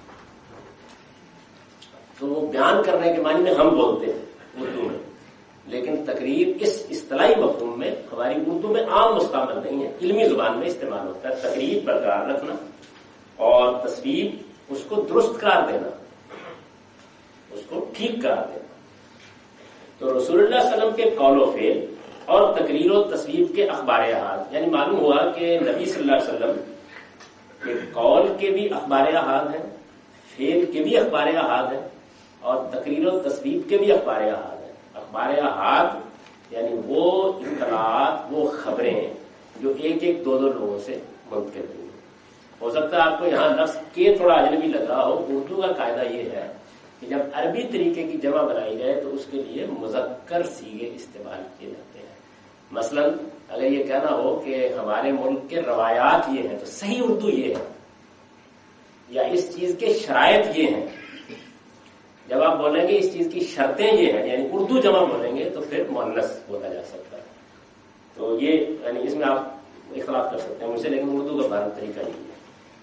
تو وہ بیان کرنے کے معنی میں ہم بولتے ہیں اردو میں، لیکن تقریر اس اصطلاحی مفہوم میں ہماری اردو میں عام مستعمل نہیں ہے، علمی زبان میں استعمال ہوتا ہے. تقریر برقرار رکھنا اور تصویر اس کو درست قرار دینا، اس کو ٹھیک قرار دینا. تو رسول اللہ صلی اللہ علیہ وسلم کے قول و فعل اور تقریر و تصویر کے اخبار احاد، یعنی معلوم ہوا کہ نبی صلی اللہ علیہ وسلم کے قول کے بھی اخبار احاد ہیں، فعل کے بھی اخبار احاد ہیں اور تقریر و تصویر کے بھی اخبار احاد ہیں. اخبار احاد یعنی وہ اطلاعات، وہ خبریں جو ایک ایک دو دو لوگوں سے منتقل ہوئی. ہو سکتا ہے آپ کو یہاں لفظ کے تھوڑا اجنبی لگا ہو. اردو کا قاعدہ یہ ہے کہ جب عربی طریقے کی جمع بنائی جائے تو اس کے لیے مذکر صیغے استعمال کیے جاتے ہیں. مثلا اگر یہ کہنا ہو کہ ہمارے ملک کے روایات یہ ہیں تو صحیح اردو یہ ہے، یا اس چیز کے شرائط یہ ہیں. جب آپ بولیں گے اس چیز کی شرطیں یہ ہیں، یعنی اردو جمع بولیں گے تو پھر مؤنث بولا جا سکتا ہے. تو یہ یعنی اس میں آپ اختلاف کر سکتے ہیں مجھ سے، لیکن اردو کا بہتر طریقہ یہ ہے.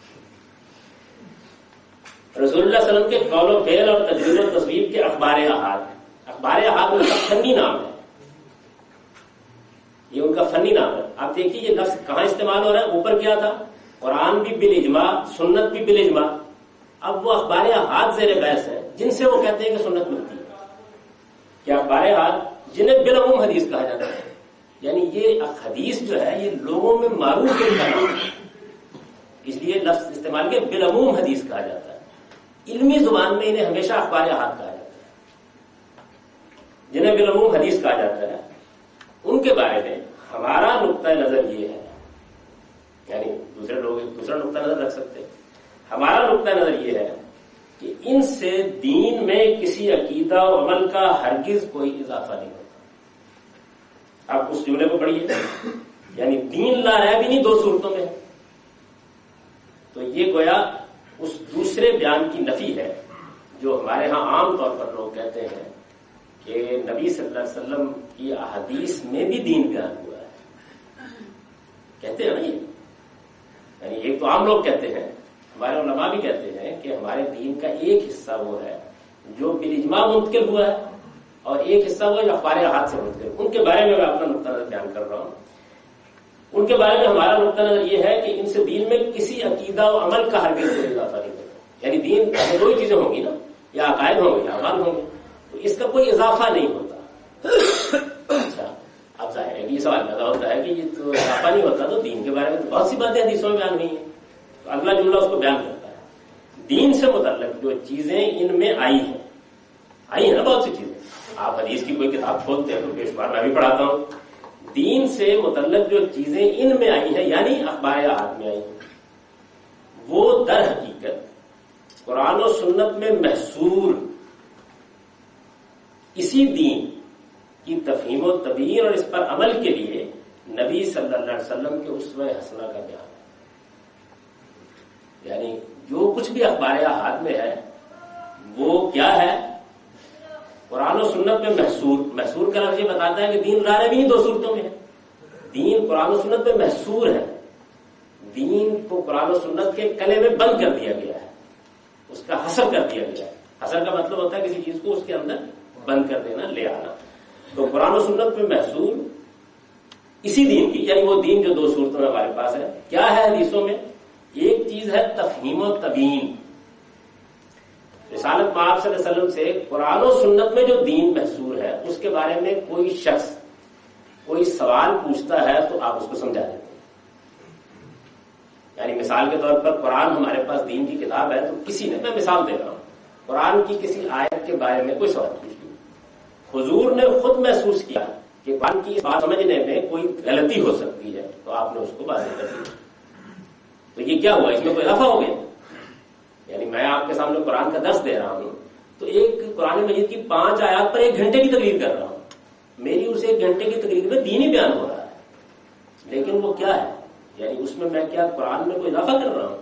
رسول اللہ صلی اللہ علیہ وسلم کے قول و فعل اور تقریر و تصویر کے اخبار احاد. اخبار احاد ان کا فنی نام ہے، یہ ان کا فنی نام ہے. آپ دیکھیے یہ لفظ کہاں استعمال ہو رہا ہے. اوپر کیا تھا؟ قرآن بھی بالاجماع، سنت بھی بالاجماع. اب وہ اخبار احاد زیر بحث ہیں جن سے وہ کہتے ہیں کہ سنت ملتی ہے. کیا اخبار احاد جنہیں بالعموم حدیث کہا جاتا ہے، یعنی یہ حدیث جو ہے یہ لوگوں میں معروف ہے. اس لیے لفظ استعمال کے بالعموم حدیث کہا جاتا ہے۔ علمی زبان میں انہیں ہمیشہ اخبار احاد کہا جاتا ہے۔ جنہیں بالعموم حدیث کہا جاتا ہے ان کے بارے میں ہمارا نقطۂ نظر یہ ہے، یعنی دوسرے لوگ دوسرا نقطۂ نظر رکھ سکتے ہیں، ہمارا نقطۂ نظر یہ ہے کہ ان سے دین میں کسی عقیدہ و عمل کا ہرگز کوئی اضافہ نہیں ہوتا۔ آپ اس جملے کو پڑھیے، یعنی دین لا رہا بھی نہیں دو صورتوں میں، تو یہ گویا اس دوسرے بیان کی نفی ہے جو ہمارے ہاں عام طور پر لوگ کہتے ہیں کہ نبی صلی اللہ علیہ وسلم کی احادیث میں بھی دین بیان ہوا ہے، کہتے ہیں نا یہ، یعنی ایک تو عام لوگ کہتے ہیں، ہمارے علماء بھی کہتے ہیں کہ ہمارے دین کا ایک حصہ وہ ہے جو بالاجماع منتقل ہوا ہے اور ایک حصہ وہ جو اخبار احاد سے منتقل، ان کے بارے میں میں اپنا نقطہ نظر بیان کر رہا ہوں۔ ان کے بارے میں ہمارا نقطہ نظر یہ ہے کہ ان سے دین میں کسی عقیدہ و عمل کا ہرگز کوئی اضافہ نہیں ہوتا، یعنی دین میں دو ہی چیزیں ہوں گی نا، یا عقائد ہوں گے یا عمل ہوں گے، تو اس کا کوئی اضافہ نہیں ہوتا۔ اچھا، اب ظاہر ہے کہ یہ سوال پیدا ہوتا ہے کہ یہ تو اضافہ نہیں ہوتا تو دین کے بارے میں تو بہت سی باتیں حدیثوں میں بیان ہوئی ہیں، تو اگلا جملہ اس کو بیان کرتا ہے، دین سے متعلق جو چیزیں ان میں آئی ہیں، آئی ہیں نا بہت سی چیزیں، آپ حدیث کی کوئی کتاب کھولتے ہیں تو بے شمار میں بھی پڑھاتا ہوں، دین سے متعلق جو چیزیں ان میں آئی ہیں یعنی اخبار احاد میں آئی ہیں، وہ در حقیقت قرآن و سنت میں محصور اسی دین کی تفہیم و تبیین اور اس پر عمل کے لیے نبی صلی اللہ علیہ وسلم کے اسوہ حسنہ کا بیان ہے۔ یعنی جو کچھ بھی اخبار احاد میں ہے وہ کیا ہے؟ قرآن و سنت میں محصور، محصور کا لفظ یہ بتاتا ہے کہ دین لا رہے بھی نہیں دو صورتوں میں ہے، دین قرآن و سنت میں محصور ہے، دین کو قرآن و سنت کے کلے میں بند کر دیا گیا ہے، اس کا حصر کر دیا گیا ہے۔ حصر کا مطلب ہوتا ہے کسی چیز کو اس کے اندر بند کر دینا، لے آنا، تو قرآن و سنت میں محصور اسی دین کی، یعنی وہ دین جو دو صورتوں میں ہمارے پاس ہے، کیا ہے حدیثوں میں؟ ایک چیز ہے تفہیم و تبیین، رسالت مآب صلی اللہ علیہ وسلم سے قرآن و سنت میں جو دین محصور ہے اس کے بارے میں کوئی شخص کوئی سوال پوچھتا ہے تو آپ اس کو سمجھا دیتے ہیں۔ یعنی مثال کے طور پر قرآن ہمارے پاس دین کی کتاب ہے، تو کسی نے، میں مثال دے رہا ہوں، قرآن کی کسی آیت کے بارے میں کوئی سوال پوچھ لیا، حضور نے خود محسوس کیا کہ قرآن کی بات سمجھنے میں کوئی غلطی ہو سکتی ہے، تو آپ نے اس کو واضح کر دیا، تو یہ کیا ہوا؟ اس میں کوئی اضافہ ہو گیا؟ یعنی میں آپ کے سامنے قرآن کا درس دے رہا ہوں تو ایک قرآن مجید کی پانچ آیات پر ایک گھنٹے کی تقریر کر رہا ہوں، میری اس ایک گھنٹے کی تقریر میں دین ہی بیان ہو رہا ہے، لیکن وہ کیا ہے؟ یعنی اس میں میں کیا قرآن میں کوئی اضافہ کر رہا ہوں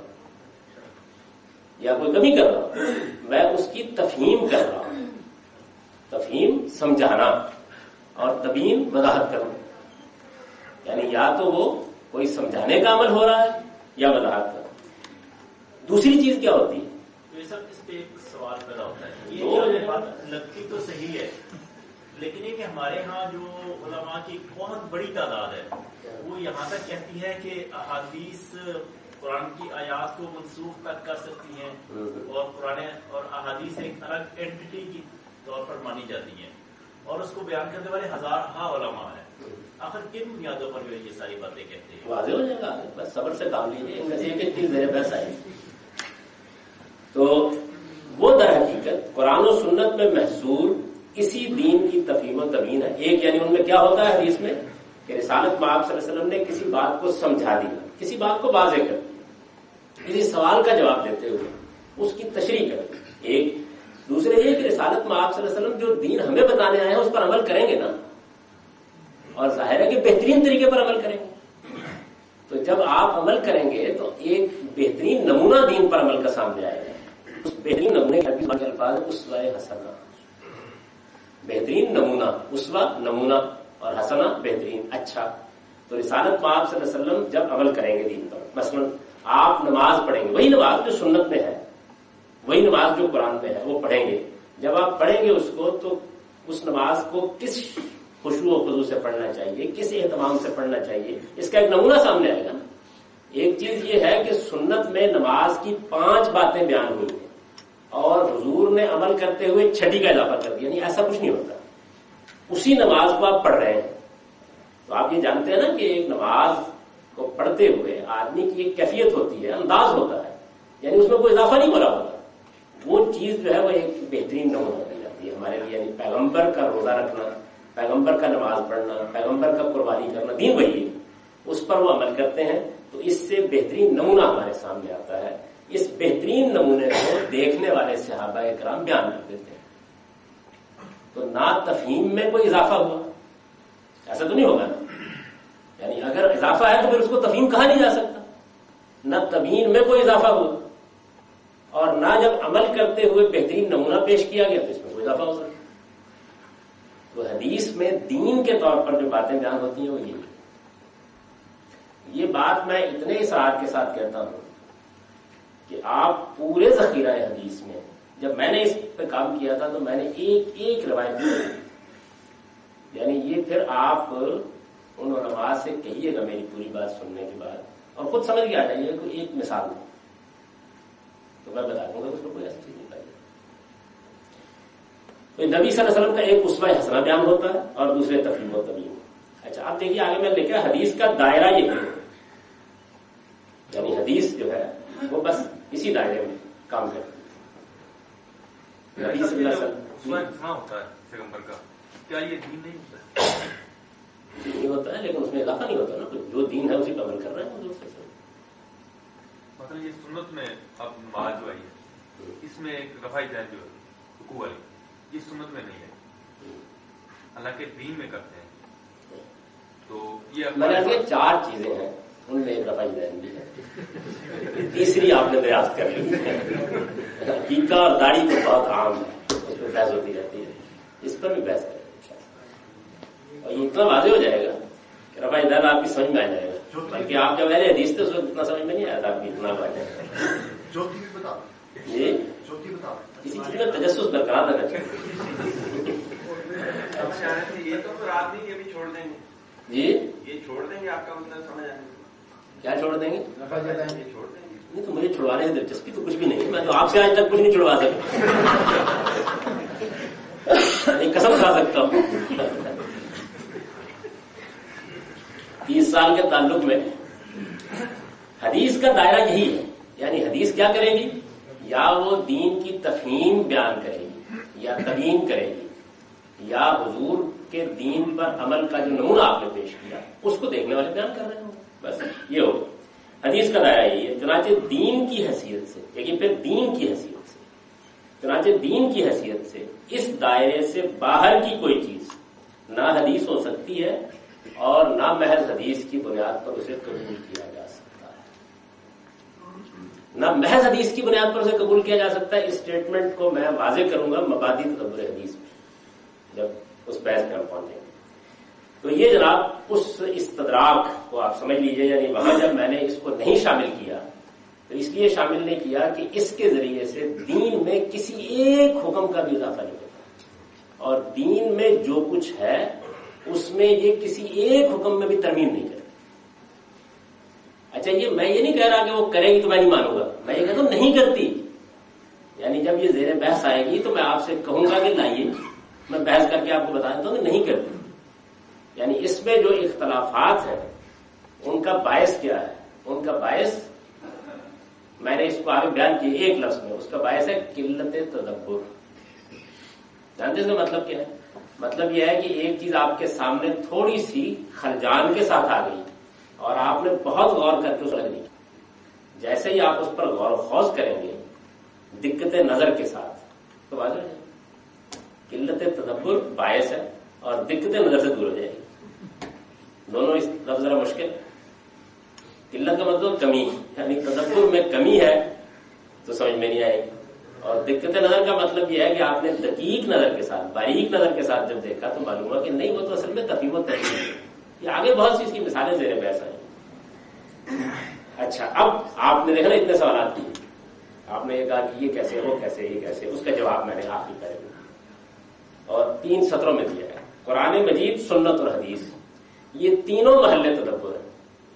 یا کوئی کمی کر رہا ہوں؟ میں اس کی تفہیم کر رہا ہوں، تفہیم سمجھانا اور تبیین وضاحت کرنا، یعنی یا تو وہ کوئی سمجھانے کا عمل ہو رہا ہے یا وضاحت کرنا۔ دوسری چیز کیا ہوتی ہے؟ سب اس پہ ایک سوال پیدا ہوتا ہے، یہ بات لگتی تو صحیح ہے، لیکن یہ کہ ہمارے ہاں جو علماء کی بہت بڑی تعداد ہے وہ یہاں تک کہتی ہے کہ احادیث قرآن کی آیات کو منسوخ تک کر سکتی ہیں اور قرآن اور احادیث ایک الگ اینٹی کی طور پر مانی جاتی ہیں، اور اس کو بیان کرنے والے ہزار ہاں علماء ہیں۔ آخر کن بنیادوں پر یہ ساری باتیں کہتے ہیں؟ واضح ہو جائے گا، بس صبر سے کام لیجیے، ان میں سے ایک ایک چیز میرے پاس آئی۔ تو وہ در حقیقت قرآن و سنت میں محصور اسی دین کی تفہیم و تبیین ہے۔ ایک یعنی ان میں کیا ہوتا ہے حدیث میں کہ رسالت مآب صلی اللہ علیہ وسلم نے کسی بات کو سمجھا دیا، کسی بات کو واضح کر دیا، کسی سوال کا جواب دیتے ہوئے اس کی تشریح کر دی۔ ایک دوسرے یہ کہ رسالت مآب صلی اللہ علیہ وسلم جو دین ہمیں بتانے آئے ہیں اس پر عمل کریں گے نا، اور ظاہر ہے کہ بہترین طریقے پر عمل کریں گے، تو جب آپ عمل کریں گے تو ایک بہترین نمونہ دین پر عمل کا سامنے آئے گا۔ اس بہترین نمونے کے الفاظ اسوہ حسنہ، بہترین نمونہ، اسوہ نمونہ اور حسنہ بہترین اچھا۔ تو رسالت مآب صلی اللہ علیہ وسلم جب عمل کریں گے دین پر، مثلا آپ نماز پڑھیں گے، وہی نماز جو سنت میں ہے، وہی نماز جو قرآن میں ہے وہ پڑھیں گے، جب آپ پڑھیں گے اس کو تو اس نماز کو کس خشوع و خضوع سے پڑھنا چاہیے، کس اہتمام سے پڑھنا چاہیے، اس کا ایک نمونہ سامنے آئے گا نا۔ ایک چیز یہ ہے کہ سنت میں نماز کی پانچ باتیں بیان ہوئی ہیں اور حضور نے عمل کرتے ہوئے چھٹی کا اضافہ کر دیا، نہیں ایسا کچھ نہیں ہوتا، اسی نماز کو آپ پڑھ رہے ہیں۔ تو آپ یہ جانتے ہیں نا کہ ایک نماز کو پڑھتے ہوئے آدمی کی ایک کیفیت ہوتی ہے، انداز ہوتا ہے، یعنی اس میں کوئی اضافہ نہیں ہو رہا ہوتا، وہ چیز جو ہے وہ ایک بہترین نمونہ بن جاتی ہے ہمارے لیے. یعنی پیغمبر کا روزہ رکھنا، پیغمبر کا نماز پڑھنا، پیغمبر کا قربانی کرنا، دین وہی ہے، اس پر وہ عمل کرتے ہیں تو اس سے بہترین نمونہ ہمارے سامنے آتا ہے. اس بہترین نمونے کو دیکھنے والے صحابہ کرام بیان کر دیتے ہیں. تو نہ تفہیم میں کوئی اضافہ ہوا، ایسا تو نہیں ہوگا نا، یعنی اگر اضافہ ہے تو پھر اس کو تفہیم کہا نہیں جا سکتا. نہ تبیین میں کوئی اضافہ ہوا، اور نہ جب عمل کرتے ہوئے بہترین نمونہ پیش کیا گیا تو اس میں کوئی اضافہ ہو سکتا. تو حدیث میں دین کے طور پر جو باتیں بیان ہوتی ہیں وہ یہ یہ بات میں اتنے اصرار کے ساتھ کہتا ہوں کہ آپ پورے ذخیرہ حدیث میں، جب میں نے اس پہ کام کیا تھا تو میں نے ایک ایک روایت دی، یعنی یہ پھر آپ ان علماء سے کہیے گا میری پوری بات سننے کے بعد اور خود سمجھ کے آ جائیے کہ ایک مثال دیں تو میں بتا دوں گا اس کو کوئی ایسی چیز نہیں پائے. تو نبی صلی اللہ علیہ وسلم کا ایک اسوہ حسنہ بیان ہوتا ہے اور دوسرے تفہیم و تبیین. اچھا آپ دیکھیے آگے میں لکھا حدیث کا دائرہ یہ ہے، یعنی حدیث جو ہے وہ بس اسی دائرے میں کام کرتی ہے. نبی صلی اللہ علیہ وسلم ہوتا ہے پیغمبر کا، کیا یہ دین نہیں ہوتا ہے؟ دین ہوتا ہے لیکن اس میں اضافہ نہیں ہوتا نا، جو دین ہے اسی پر عمل کر رہے ہیں. مطلب یہ سنت میں اب نماز جو آئی ہے اس میں ایک رفع جان جو ہے رکوع والی، یہ سنت میں نہیں ہے، حالانکہ دین میں کرتے ہیں. تو یہ میں نے چار چیزیں ہیں، ان میں ایک رفع جان بھی ہے، تیسری آپ نے دریافت کر لی ہے. حقیقہ اور داڑھی تو بہت عام ہے، اس پہ بحث ہوتی رہتی ہے، اس پر بھی بحث کریں اور یہ اتنا واضح ہو جائے گا کہ رفع جان آپ کی سمجھ میں آ جائے گا. بلکہ آپ جب پہلے حدیث تھے اس وقت اتنا سمجھ میں نہیں آیا تھا آپ کی اتنا بات ہے. چوتھی بھی بتا جی چوتھی بتا کسی چیز میں تجسس برقرار رہنا چاہیے. یہ تو پھر آپ نہیں یہ بھی چھوڑ دیں گے، جی یہ چھوڑ دیں گے، آپ کا مطلب سمجھ آئے گا. کیا چھوڑ دیں گے؟ یہ چھوڑ دیں گے. نہیں تو مجھے چھڑوانے سے دلچسپی تو کچھ بھی نہیں، میں تو آپ سے آج تک کچھ نہیں چھڑوا سکتا، نہیں قسم کھا سکتا ہوں. تیس سال کے تعلق میں حدیث کا دائرہ یہی ہے، یعنی حدیث کیا کرے گی، یا وہ دین کی تفہیم بیان کرے گی یا تبیین کرے گی، یا حضور کے دین پر عمل کا جو نمونہ آپ نے پیش کیا اس کو دیکھنے والے بیان کر رہے ہوں. بس یہ ہو حدیث کا دائرہ یہی ہے. چنانچہ دین کی حیثیت سے، لیکن پھر دین کی حیثیت سے، چنانچہ دین کی حیثیت سے اس دائرے سے باہر کی کوئی چیز نہ حدیث ہو سکتی ہے اور نہ محض حدیث کی بنیاد پر اسے قبول کیا جا سکتا ہے. نہ محض حدیث کی بنیاد پر اسے قبول کیا جا سکتا ہے. اس اسٹیٹمنٹ کو میں واضح کروں گا مبادی تدبر حدیث میں جب اس بحث میں ہم پہنچیں گے. تو یہ جناب اس استدراک کو آپ سمجھ لیجئے، یعنی وہاں جب میں نے اس کو نہیں شامل کیا تو اس لیے شامل نہیں کیا کہ اس کے ذریعے سے دین میں کسی ایک حکم کا بھی اضافہ نہیں ہوتا، اور دین میں جو کچھ ہے اس میں یہ کسی ایک حکم میں بھی ترمیم نہیں کرتی. اچھا یہ میں یہ نہیں کہہ رہا کہ وہ کرے گی تو میں نہیں مانوں گا، میں یہ کہتا ہوں نہیں کرتی. یعنی جب یہ زیر بحث آئے گی تو میں آپ سے کہوں گا کہ لائیے میں بحث کر کے آپ کو بتا دیتا ہوں کہ نہیں کرتی. یعنی اس میں جو اختلافات ہیں ان کا باعث کیا ہے، ان کا باعث میں نے اس کو آگے بیان کیا ایک لفظ میں، اس کا باعث ہے قلت تدبر. جانتے اس کا مطلب کیا ہے؟ مطلب یہ ہے کہ ایک چیز آپ کے سامنے تھوڑی سی خلجان کے ساتھ آ گئی اور آپ نے بہت غور کر کے اس لگ لی. جیسے ہی آپ اس پر غور و خوض کریں گے دقت نظر کے ساتھ تو واضح ہے قلت تدبر باعث ہے اور دقت نظر سے دور ہو جائے گی. دونوں اس لفظ ذرا مشکل. قلت کا مطلب کمی، یعنی تدبر میں کمی ہے تو سمجھ میں نہیں آئے گی، اور دقت نظر کا مطلب یہ ہے کہ آپ نے دقیق نظر کے ساتھ، باریک نظر کے ساتھ جب دیکھا تو معلوم ہوا کہ نہیں وہ تو اصل میں تفہیم و تحقیق ہے. یہ آگے بہت سی اس کی مثالیں زیر بحث آئیں. اچھا اب آپ نے دیکھا نا اتنے سوالات کیے، آپ نے یہ کہا کہ یہ کیسے وہ کیسے یہ کیسے، اس کا جواب میں نے آخری پہلے اور تین سطروں میں دیا ہے. قرآن مجید، سنت اور حدیث، یہ تینوں محل تدبر ہیں.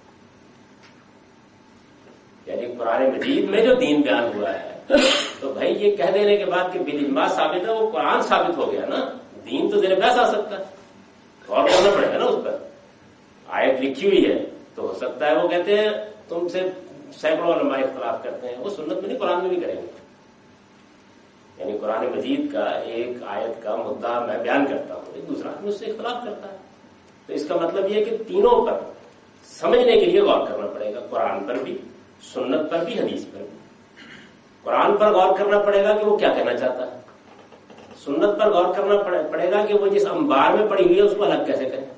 یعنی قرآن مجید میں جو دین بیان ہوا ہے تو بھائی یہ کہہ دینے کے بعد کہ بالاجماع ثابت ہے وہ قرآن ثابت ہو گیا نا، دین تو زیر بحث آ سکتا ہے، غور کرنا پڑے گا نا اس پر. آیت لکھی ہوئی ہے تو ہو سکتا ہے وہ کہتے ہیں تم سے سینکڑوں علماء اختلاف کرتے ہیں، وہ سنت میں نہیں قرآن میں بھی کریں گے. یعنی قرآن مجید کا ایک آیت کا مدعا میں بیان کرتا ہوں، ایک دوسرا آدمی اس سے اختلاف کرتا ہے، تو اس کا مطلب یہ کہ تینوں پر سمجھنے کے لیے غور کرنا پڑے گا، قرآن پر بھی، سنت پر بھی، حدیث پر بھی. قرآن پر غور کرنا پڑے گا کہ وہ کیا کہنا چاہتا ہے، سنت پر غور کرنا پڑے گا کہ وہ جس انبار میں پڑی ہوئی ہے اس کو الگ کیسے کریں.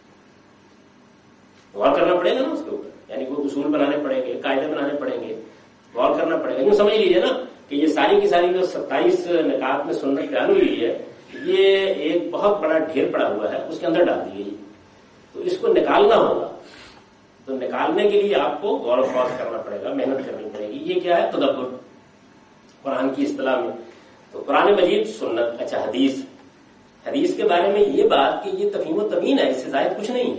غور کرنا پڑے گا نا اس کے اوپر، یعنی کوئی اصول بنانے پڑیں گے، قاعدے بنانے پڑیں گے، غور کرنا پڑے گا. یوں سمجھ لیجیے نا کہ یہ ساری کی ساری جو ستائیس نکات میں سنت بیان ہوئی ہے، یہ ایک بہت بڑا ڈھیر پڑا ہوا ہے، اس کے اندر ڈال دی گئی. تو اس کو نکالنا ہوگا، تو نکالنے کے لیے آپ کو غور و خوض کرنا پڑے گا، محنت کرنی پڑے گی. یہ کیا ہے؟ تدبر قرآن کی اصطلاح میں. تو قرآن مجید، سنت، اچھا حدیث. حدیث کے بارے میں یہ بات کہ یہ تفہیم و تبیین ہے، اس سے زائد کچھ نہیں ہے.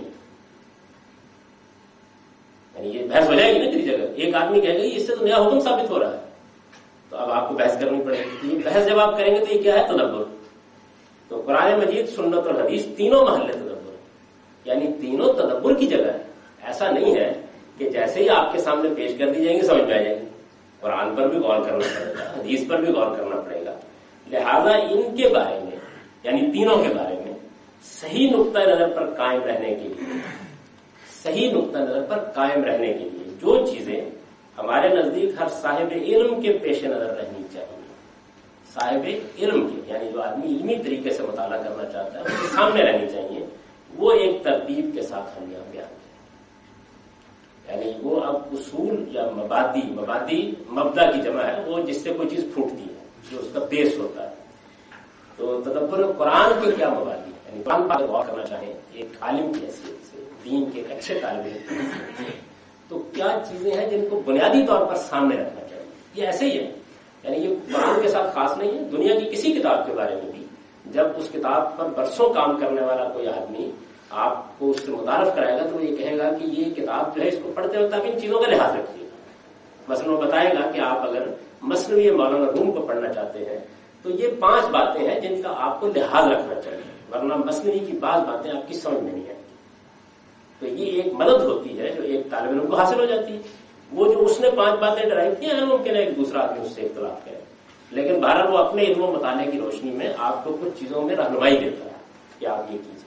یعنی یہ بحث ہو جائے گی نا کسی جگہ، ایک آدمی کہے گا اس سے تو نیا حکم ثابت ہو رہا ہے، تو اب آپ کو بحث کرنی پڑے گی. یہ بحث جب آپ کریں گے تو یہ کیا ہے؟ تدبر. تو قرآن مجید، سنت اور حدیث تینوں محل تدبر، یعنی تینوں تدبر کی جگہ ہے. ایسا نہیں ہے کہ جیسے ہی آپ کے سامنے پیش کر دی جائیں گے سمجھ میں آ جائیں گے. قرآن پر بھی غور کرنا پڑے گا، حدیث پر بھی غور کرنا پڑے گا. لہذا ان کے بارے میں، یعنی تینوں کے بارے میں صحیح نقطۂ نظر پر قائم رہنے کے لیے صحیح نقطۂ نظر پر قائم رہنے کے لیے جو چیزیں ہمارے نزدیک ہر صاحب علم کے پیش نظر رہنی چاہیے، صاحب علم کے، یعنی جو آدمی علمی طریقے سے مطالعہ کرنا چاہتا ہے اس کے سامنے رہنی چاہیے، وہ ایک ترتیب کے ساتھ ہم یہاں بیان کریں. یعنی وہ اب اصول یا مبادی، مبادی مبدا کی جمع ہے، وہ جس سے کوئی چیز پھوٹتی ہے، جو اس کا بیس ہوتا ہے. تو تدبر قرآن کے کیا مبادی، یعنی قرآن پر غور کرنا چاہیں ایک عالم کی حیثیت سے، دین کے ایک اچھے طالب علم، تو کیا چیزیں ہیں جن کو بنیادی طور پر سامنے رکھنا چاہیے. یہ ایسے ہی ہے، یعنی یہ قرآن کے ساتھ خاص نہیں ہے، دنیا کی کسی کتاب کے بارے میں بھی جب اس کتاب پر برسوں کام کرنے والا کوئی آدمی آپ کو اس سے متعارف کرائے گا تو وہ یہ کہے گا کہ یہ کتاب جو ہے اس کو پڑھتے وقت آپ ان چیزوں کا لحاظ رکھیے گا. مثلا وہ بتائے گا کہ آپ اگر مثنوی مولانا روم کو پڑھنا چاہتے ہیں تو یہ پانچ باتیں ہیں جن کا آپ کو لحاظ رکھنا چاہیے، ورنہ مثنوی کی بعض باتیں آپ کی سمجھ میں نہیں آئیں. تو یہ ایک مدد ہوتی ہے جو ایک طالب علم کو حاصل ہو جاتی ہے. وہ جو اس نے پانچ باتیں ڈرائیو کی ہیں ممکن ہے ایک دوسرا آدمی اس سے اختلاف کرے، لیکن بہرحال وہ اپنے علم و مطالعے کی روشنی میں آپ کو کچھ چیزوں میں رہنمائی دیتا ہے کہ آپ یہ کیجیے.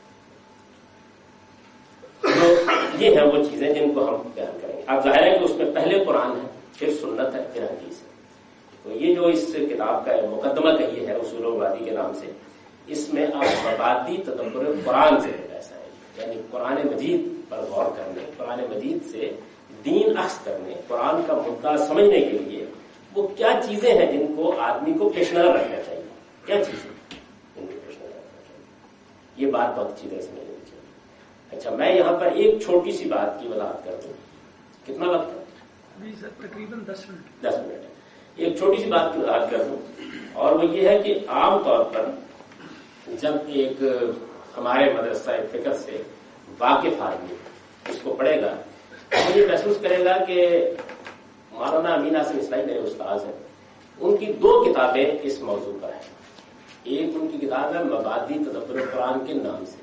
تو یہ ہیں وہ چیزیں جن کو ہم بیان کریں گے. اب ظاہر ہے کہ اس میں پہلے قرآن ہے، پھر سنت ہے، پھر حدیث ہے. تو یہ جو اس کتاب کا مقدمہ کہیے ہے اصول و مبادی کے نام سے، اس میں آپ مبادی تدبر قرآن سے ایسا ہے، یعنی قرآن مجید پر غور کرنے، قرآن مجید سے دین اخذ کرنے، قرآن کا مدعا سمجھنے کے لیے وہ کیا چیزیں ہیں جن کو آدمی کو پیش نظر رکھنا چاہیے، کیا چیزیں جن کو پیش نظر رکھنا چاہیے. یہ بات بہت اچھی طرح سے ملنی چاہیے. اچھا، میں یہاں پر ایک چھوٹی سی بات کی وضاحت کر دوں. کتنا وقت ہے؟ تقریباً دس منٹ. دس منٹ ایک چھوٹی سی بات کی وضاحت کر دوں، اور وہ یہ ہے کہ عام طور پر جب ایک ہمارے مدرسہ فکر سے واقف آدمی اس کو پڑھے گا تو یہ محسوس کرے گا کہ مولانا امین عاصم اسلائی میرے استاذ ہیں، ان کی دو کتابیں اس موضوع پر ہیں. ایک ان کی کتاب ہے مبادی تدبر قرآن کے نام سے،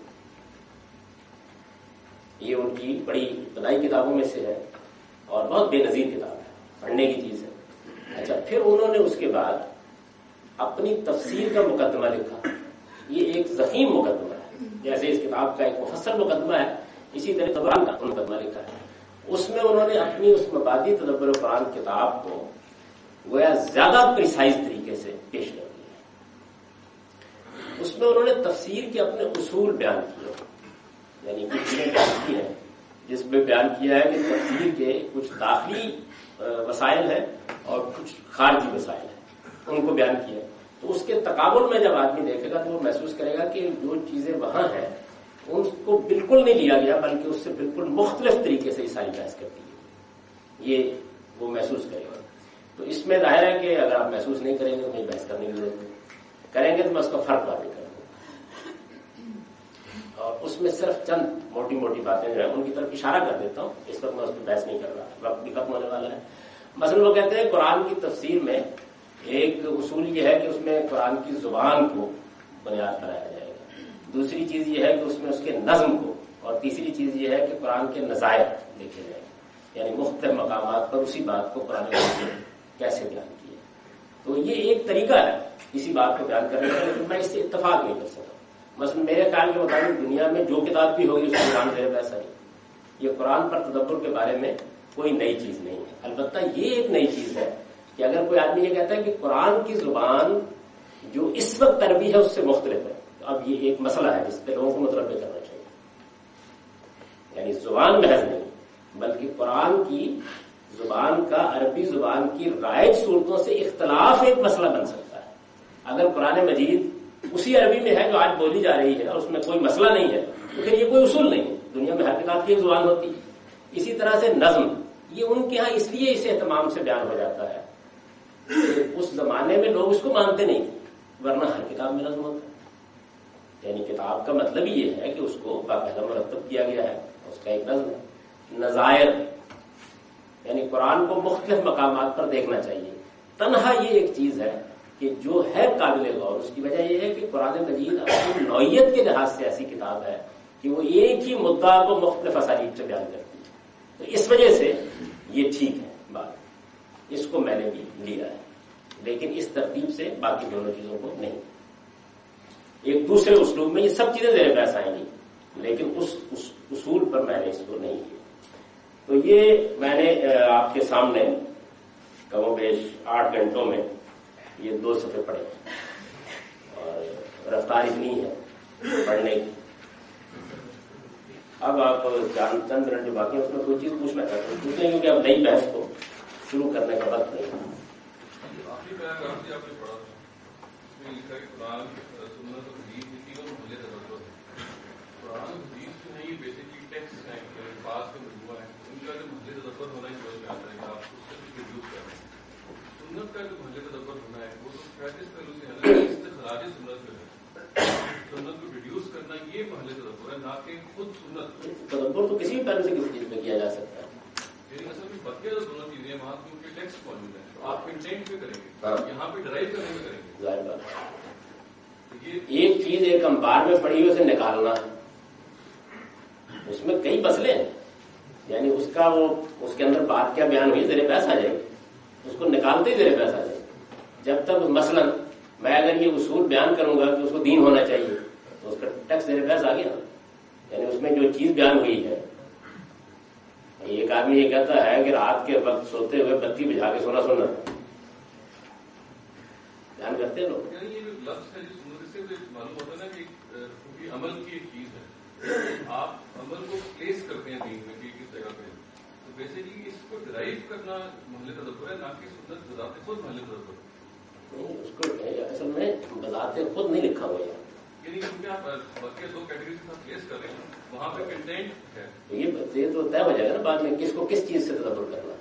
یہ ان کی بڑی ابتدائی کتابوں میں سے ہے اور بہت بے نظیر کتاب ہے، پڑھنے کی چیز ہے. اچھا، پھر انہوں نے اس کے بعد اپنی تفسیر کا مقدمہ لکھا. یہ ایک ضخیم مقدمہ ہے، جیسے اس کتاب کا ایک مفصل مقدمہ ہے، اسی طرح قرآن کا مقدمہ لکھا ہے. اس میں انہوں نے اپنی اس مبادی تدبر قرآن کتاب کو گویا زیادہ پریسائز طریقے سے پیش کر دیا. اس میں انہوں نے تفسیر کے اپنے اصول بیان کیے، یعنی کچھ چیزیں بیان کی ہیں جس میں بیان کیا ہے کہ تفسیر کے کچھ داخلی وسائل ہیں اور کچھ خارجی وسائل ہیں، ان کو بیان کیا. تو اس کے تقابل میں جب آدمی دیکھے گا تو وہ محسوس کرے گا کہ جو چیزیں وہاں ہیں ان کو بالکل نہیں لیا گیا، بلکہ اس سے بالکل مختلف طریقے سے یہ ساری بحث کرتی ہے، یہ وہ محسوس کرے گا. تو اس میں ظاہر ہے کہ اگر آپ محسوس نہیں کریں گے تو نہیں بحث کرنے کی ضرورت ہے، کریں گے تو میں اس کا فرق واضح کروں گا. اور اس میں صرف چند موٹی موٹی باتیں جو ہیں ان کی طرف اشارہ کر دیتا ہوں. اس وقت میں اس پہ بحث نہیں کر رہا، وقت بھی ختم ہونے والا ہے. مثلا وہ کہتے ہیں قرآن کی تفسیر میں ایک اصول یہ ہے کہ اس میں قرآن کی زبان کو بنیاد بنایا جائے گا. دوسری چیز یہ ہے کہ اس میں اس کے نظم کو اور تیسری چیز یہ ہے کہ قرآن کے نظائر دیکھے جائیں، یعنی مختلف مقامات پر اسی بات کو قرآن نے کیسے بیان کیا. تو یہ ایک طریقہ ہے اسی بات کو بیان کرنے کا، لیکن میں اس سے اتفاق نہیں کر سکتا. مثلا میرے خیال کے مطابق دنیا میں جو کتاب بھی ہوگی اس کو قرآن زیر بحث آئی. یہ قرآن پر تدبر کے بارے میں کوئی نئی چیز نہیں ہے. البتہ یہ ایک نئی چیز ہے کہ اگر کوئی آدمی یہ کہتا ہے کہ قرآن کی زبان جو اس وقت عربی ہے اس سے مختلف ہے، تو اب یہ ایک مسئلہ ہے جس پہ لوگوں کو متنبع کرنا چاہیے. یعنی زبان محض نہیں بلکہ قرآن کی زبان کا عربی زبان کی رائج صورتوں سے اختلاف ایک مسئلہ بن سکتا ہے. اگر قرآن مجید اسی عربی میں ہے جو آج بولی جا رہی ہے اور اس میں کوئی مسئلہ نہیں ہے تو پھر یہ کوئی اصول نہیں ہے. دنیا میں ہر کتاب کی ایک زبان ہوتی ہے. اسی طرح سے نظم، یہ ان کے ہاں اس لیے اس اہتمام سے بیان ہو جاتا ہے کہ اس زمانے میں لوگ اس کو مانتے نہیں تھے، ورنہ ہر کتاب میں نظم ہوتا ہے. یعنی کتاب کا مطلب ہی یہ ہے کہ اس کو باقاعدہ مرتب کیا گیا ہے، اس کا ایک نظم ہے. نظائر یعنی قرآن کو مختلف مقامات پر دیکھنا چاہیے. تنہا یہ ایک چیز ہے کہ جو ہے قابل غور، اس کی وجہ یہ ہے کہ قرآن مجید اپنی نوعیت کے لحاظ سے ایسی کتاب ہے کہ وہ ایک ہی مدعا کو مختلف اسالیب سے بیان کرتی ہے. تو اس وجہ سے یہ ٹھیک ہے بات، اس کو میں نے بھی لیا ہے، لیکن اس ترتیب سے باقی دونوں چیزوں کو نہیں. ایک دوسرے اسلوب میں یہ سب چیزیں زیر بحث آئیں گی، لیکن اس, اس اصول پر میں نے اس کو نہیں کیا. تو یہ میں نے آپ کے سامنے کم و بیش آٹھ گھنٹوں میں یہ دو صفحے پڑھے اور رفتار اتنی ہے پڑھنے کی. اب آپ چند چند منٹ جو باقی ہیں اس میں کوئی چیز پوچھنا چاہتے ہیں پوچھیں، کیونکہ اب نئی بحث کو شروع کرنے کا وقت نہیں. سنت کا جو محلے تدبر ہونا ہے وہ تو پریکٹس پہلو سے ہے نا، استخراج سنت جو ہے سنت کو ریڈیوس کرنا، یہ محلے تدبر ہے، نہ کہ خود سنت. تدبر تو کسی بھی پہلو سے کسی چیز میں کیا جا سکتا ہے. لیکن اصل میں بقیہ جو دونوں چیزیں وہاں کیونکہ ٹیکسٹ موجود ہے تو آپ کنٹینٹ پہ کریں گے، یہاں پہ ڈرائیو کرنے میں کریں گے. ظاہر بات ایک چیز ایک انبار میں پڑی ہوئی اسے نکالنا ہے، اس میں کئی مسئلے ہیں. یعنی اس کا وہ اس کے اندر بات کیا بیان ہوئی زیر بحث آ جائے گی، اس کو نکالتے ہی زیر بحث آ جائے گی. جب تک مثلا میں اگر یہ اصول بیان کروں گا کہ اس کو دین ہونا چاہیے تو اس کا ٹیکس زیر بحث آ گیا. یعنی اس میں جو چیز بیان ہوئی ہے، ایک آدمی یہ کہتا ہے کہ رات کے وقت سوتے ہوئے بتی بجھا کے سونا سننا بیان کرتے ہیں لوگ. یہ جو لفظ ہے جو سنت سے معلوم ہوتا ہے نا کہ عمل کی ایک چیز ہے، آپ عمل کو پلیس کرتے ہیں دین میں کہ کس جگہ پہ، تو بیسیکلی اس کو ڈرائیو کرنا محل تدبر ہے، نہ کہ سنت بذات خود محل تدبر. اس کو اصل میں بذات خود نہیں لکھا ہوا ہے، یعنی کیونکہ آپ باقی دو کیٹیگری کے ساتھ پلیس کر رہے ہیں، وہاں پہ کنٹینٹ ہے. یہ تو طے ہو جائے گا نا بعد میں کس کو کس چیز سے تدبر کرنا.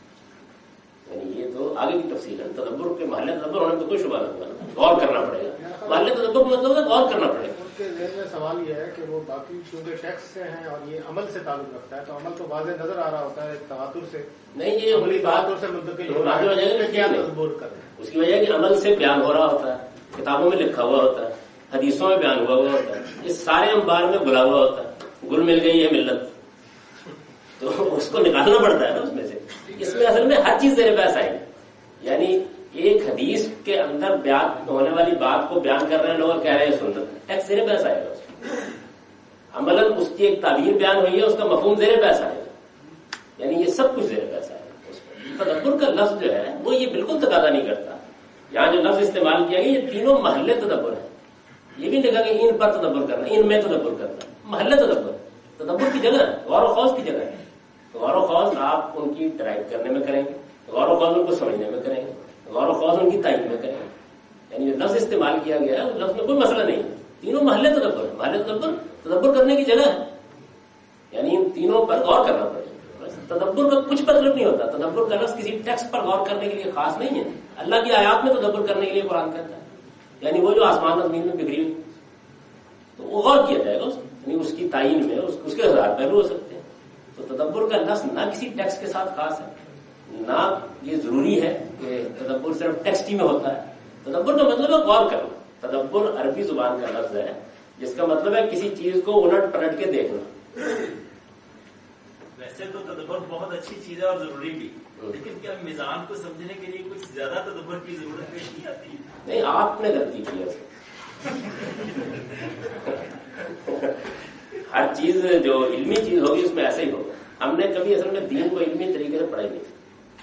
یعنی یہ تو آگے کی تفصیل ہے. تدبر کے محل تدبر ہونے میں کوئی شبہ نہیں ہوگا، غور کرنا پڑے گا. محل تدبر کا مطلب ہے غور کرنا پڑے گا. اس کے ذہن میں سوال یہ ہے کہ وہ باقی چونکہ ٹیکس سے ہیں اور یہ عمل سے تعلق رکھتا ہے، تو عمل تو واضح نظر آ رہا ہوتا ہے تواتر سے. نہیں یہ عملی تواتر سے منتقل تدبر کر رہے ہیں. اس کی وجہ ہے کہ عمل سے بیان ہو رہا ہوتا ہے، کتابوں میں لکھا ہوا ہوتا ہے، حدیثوں میں بیان ہوا ہوا ہوتا ہے، اس سارے انبار میں گلا ہوا ہوتا ہے. گل مل گئی ہے ملت، تو اس کو نکالنا پڑتا ہے نا اس میں سے. اس میں اصل میں ہر چیز زیر بحث آئی. یعنی ایک حدیث کے اندر بیان ہونے والی بات کو بیان کر رہے ہیں لوگ اور کہہ رہے ہیں سنت، ایک زیر بحث آئے گا. اس میں عملاً اس کی ایک تعبیر بیان ہوئی ہے، اس کا مفہوم زیر بحث آئے گا. یعنی یہ سب کچھ زیر بحث آئے گا. تدبر کا لفظ جو ہے وہ یہ بالکل تقاضا نہیں کرتا. یہاں جو لفظ استعمال کیا گیا یہ تینوں محلے تدبر ہے. یہ بھی نہیں کہا کہ ان پر تدبر کرنا، ان میں تدبر کرنا، محلے تدبر تدبر کی جگہ ہے، غور و خوض کی جگہ ہے. غور و خوض آپ ان کی ڈرائیو کرنے میں کریں گے، غور و خوض ان کو سمجھنے میں کریں گے، غور و خوض ان کی تعین میں کریں گے. یعنی جو لفظ استعمال کیا گیا ہے اس لفظ میں کوئی مسئلہ نہیں ہے. تینوں محلے تدبر ہے. محلے تدبر تدبر کرنے کی جگہ ہے. یعنی ان تینوں پر غور کرنا پڑے گا. تدبر کا کچھ مطلب نہیں ہوتا. تدبر کا لفظ کسی ٹیکسٹ پر غور کرنے کے لیے خاص نہیں ہے. اللہ کی آیات میں تدبر کرنے کے لیے قرآن کہتا ہے. یعنی وہ جو آسمان و زمین میں بکھری ہوئی تو وہ غور کیا جائے گا اس یعنی اس کی تعین میں اس, اس کے ہزار پہلو ہو سکتے ہیں. تو تدبر کا لفظ نہ کسی ٹیکسٹ کے ساتھ خاص ہے، نہ یہ ضروری ہے کہ تدبر صرف ٹیکسٹ ہی میں ہوتا ہے. تدبر کا مطلب ہے غور کرنا. تدبر عربی زبان کا لفظ ہے جس کا مطلب ہے کسی چیز کو الٹ پلٹ کے دیکھنا. ویسے تو تدبر بہت اچھی چیز ہے اور ضروری بھی، لیکن کیا میزان کو سمجھنے کے لیے کچھ زیادہ تدبر کی ضرورت پیش نہیں آتی؟ نہیں، آپ نے غلطی کی ہے. ہر چیز جو علمی چیز ہوگی اس میں ایسا ہی ہوگا. ہم نے کبھی اصل میں دین کو علمی طریقے سے پڑھائی نہیں.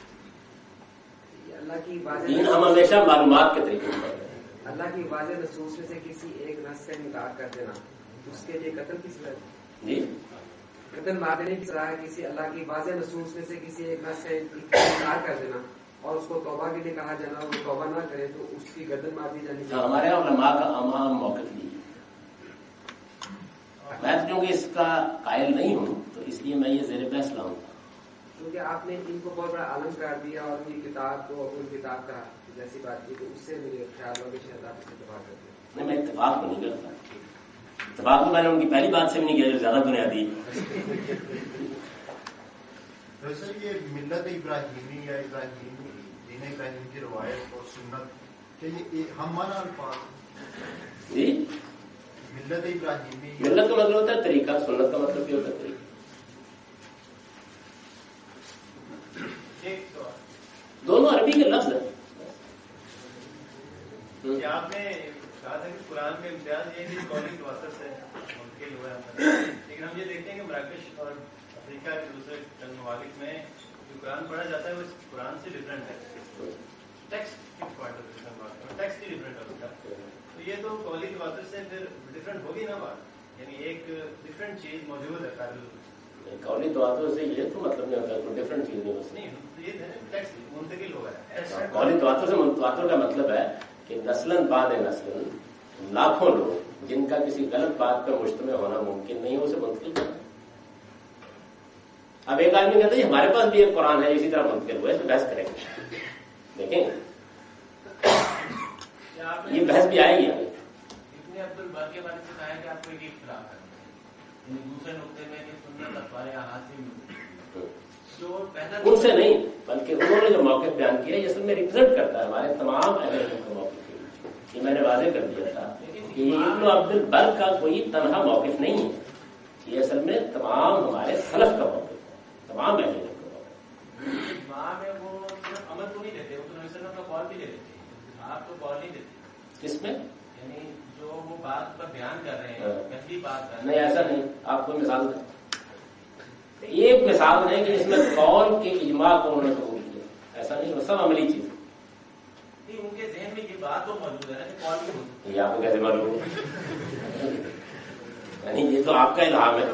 اللہ کی واضح دین ہم ہمیشہ معلومات کے طریقے سے پڑھ رہے ہیں. اللہ کی واضح نصوص میں سے کسی ایک نص سے انکار کر دینا اس کے لیے قتل کی سزا ہے؟ جی، قتل مار دینے کی سزا ہے. کسی اللہ کی واضح نصوص میں سے کسی ایک نص سے انکار کر دینا اور اس کو توبہ کے لیے کہا جانا، وہ توبہ نہ کرے تو اس کی گردن مار دی جانی چاہیے. ہمارے یہاں علماء کا عام موقف نہیں ہے. میں کیونکہ اس کا قائل نہیں ہوں تو اس لیے میں یہ زیر بحث لاؤں گا. کیونکہ آپ نے ان کو بہت بڑا عالم قرار دیا اور ان کی کتاب کو اپنی کتاب کا جیسی بات کی تو اس سے مجھے خیال ہوا کہ شاید آپ اس اتفاق کرتے ہیں. نہیں، میں اتفاق کو نہیں کرتا. اتفاق تو میں نے ان کی پہلی بات سے بھی نہیں کیا جو زیادہ بنیادی. دراصل یہ ملت ابراہیمی یا ابراہیم دین ابراہیم کی روایت اور سنت کہ یہ ہم مانا الفاظ. جی، ملت ابراہیمی ملت کا مطلب ہوتا ہے طریقہ، سنت کا مطلب کیا ہوتا ہے طریقہ. دونوں عربی کے لفظ ہیں. آپ نے کہا تھا کہ قرآن میں امتیاز یہ بھی قومی واسط سے منتقل ہوا ہے، لیکن ہم یہ دیکھتے ہیں کہ مراکش اور افریقہ کے دوسرے چند ممالک میں جو قرآن پڑھا جاتا ہے وہ اس قرآن سے ڈفرینٹ ہے. ٹیکسٹ کی پوائنٹ آف ویو ٹیکسٹ ہی ڈفرینٹ ہوتا ہے. تو یہ تو قولی واسط سے پھر ڈفرینٹ ہوگی نا بات، یعنی ایک ڈفرینٹ چیز موجود ہے قابل. قولی تواتر سے یہ تو مطلب نہیں ہوتا کوئی ڈفرینٹ چیز نہیں ہوتی. نہیں، یہ ٹیکسٹ منتقل ہو گیا ہے. قولی تواتر سے تواتر کا مطلب ہے کہ نسلاً بعد نسلاً لاکھوں لوگ جن کا کسی غلط بات پہ مجتمع ہونا ممکن نہیں ہے اسے منتقل کرنا. اب ایک آدمی کہتا ہے ہمارے پاس بھی ایک قرآن ہے اسی طرح منتقل ہوا ہے تو بحث کریں گے. دیکھیں یہ بحث بھی آئے گی. ابن عبد البر کے بارے میں کہا ہے کہ آپ کو ایک اختلاف ہے دوسرے نقطے میں کہ سنت اخبار احادیث میں جو پہلا ان سے نہیں بلکہ انہوں نے جو موقف بیان کیا یہ اصل میں ریپرزینٹ کرتا ہے ہمارے تمام اہل علم کا موقف. یہ میں نے واضح کر دیا تھا کہ ابن عبد البر کا کوئی تنہا موقف نہیں ہے. یہ اصل میں تمام ہمارے سلف کا موقف ہے، تمام اہل علم کا موقف. وہاں میں وہ صرف عمل کو نہیں دیتے، وہ تو نبی کا قول بھی لے لیتے، آپ تو قول نہیں دیتے. کس میں؟ یعنی جو وہ بات پر بیان کر رہے ہیں پہلی بات کر نہیں ایسا نہیں. آپ کوئی مثال دیں. ایک مثال ہے کہ اس میں قول کے اجماع کو انہوں نے قبول کیا، ایسا نہیں. وہ سب عملی چیز نہیں، ان کے ذہن میں یہ بات تو موجود ہے نا کہ قول بھی موجود ہے. یہ آپ کو کیسے معلوم؟ یعنی یہ تو آپ کا الہام ہے.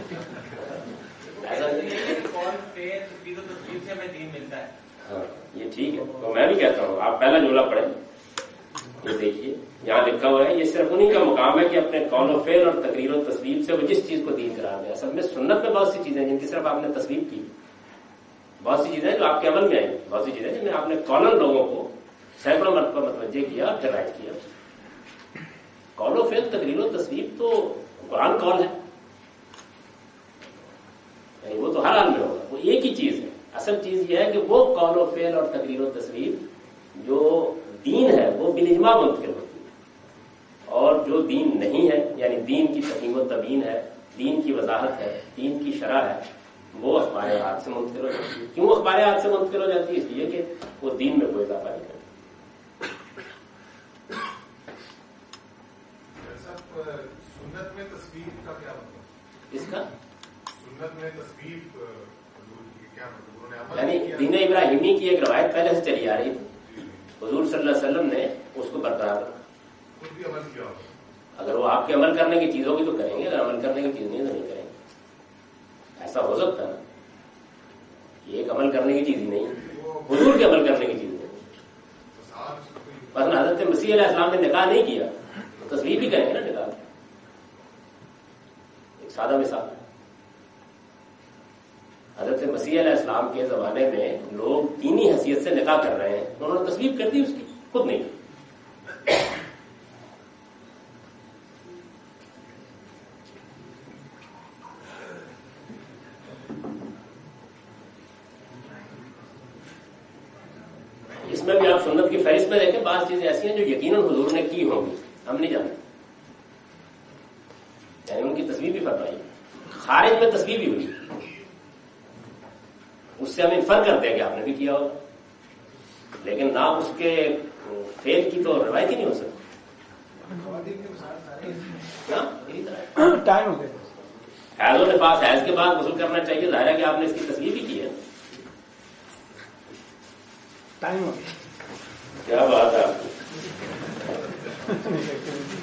ایسا نہیں ہے. قول پہ تقریر و تصویر سے ہمیں دین ملتا ہے. ہاں یہ ٹھیک ہے. تو میں بھی کہتا ہوں آپ پہلا جملہ پڑھیں. یہ دیکھیے یہاں لکھا ہوا ہے یہ صرف انہیں کا مقام ہے کہ اپنے قول و فعل اور تقریر و تصویر سے وہ جس چیز کو دین قرار دے. اصل میں سنت میں بہت سی چیزیں جن کی صرف آپ نے تصویر کی، بہت سی چیزیں جو آپ کے عمل میں آئی، بہت سی چیزیں جن میں آپ نے قولن لوگوں کو سینکڑوں مرتبہ متوجہ کیا اور ڈرائیو کیا. قول و فعل تقریر و تصویر تو قرآن قول ہے، یعنی وہ تو ہر حال میں ہوگا، وہ ایک ہی چیز ہے. اصل چیز یہ ہے کہ وہ قول و فعل اور تقریر و تصویر جو دین ہے وہ بالاجماع منتقل ہوتی ہے، اور جو دین نہیں ہے یعنی دین کی تفہیم و تبیین ہے، دین کی وضاحت ہے، دین کی شرح ہے، وہ اخبار ہاتھ سے منتقل ہو جاتی ہے. کیوں اخبار ہاتھ سے منتقل ہو جاتی ہے؟ اس لیے کہ وہ دین میں کوئی اضافہ نہیں کرتی. سنت میں تصویر کا کیا مطلب؟ اس کا سنت میں تصویر کیا مطلب؟ یعنی دین ابراہیمی کی ایک روایت پہلے سے چلی آ رہی تھی، حضور صلی اللہ علیہ وسلم نے اس کو برقرار رکھا. خود بھی عمل کیا ہوگا. اگر وہ آپ کے عمل کرنے کی چیز ہوگی تو کریں گے، اگر عمل کرنے کی چیز نہیں تو نہیں کریں گے. ایسا ہو سکتا ہے یہ ایک عمل کرنے کی چیز ہی نہیں، حضور کے عمل کرنے کی چیز نہیں. مثلا حضرت مسیح علیہ السلام نے نکاح نہیں کیا تو تصویر بھی کریں گے نا نکاح. ایک سادہ مثال ہے، حضرت مسیح علیہ السلام کے زمانے میں لوگ دینی حیثیت سے نکاح کر رہے ہیں، انہوں نے تصویر کر دی اس کی، خود نہیں. اس میں بھی آپ سنت کی فہرست میں دیکھیں بعض چیزیں ایسی ہیں جو یقیناً حضور نے کی ہوں گی، ہم نہیں جانتے. یعنی ان کی تصویر بھی فرمائی. خارج میں تصویر بھی ہوئی، اس سے ہم انفر کرتے ہیں کہ آپ نے بھی کیا ہوگا، لیکن نہ اس کے فیل کی تو روایت ہی نہیں ہو سکتی. ٹائم ہو گیا. حیض و نفاس، حیض کے بعد غسل کرنا چاہیے، ظاہر ہے کہ آپ نے اس کی تصویر بھی کی ہے. ٹائم ہو گیا. کیا بات ہے آپ کی.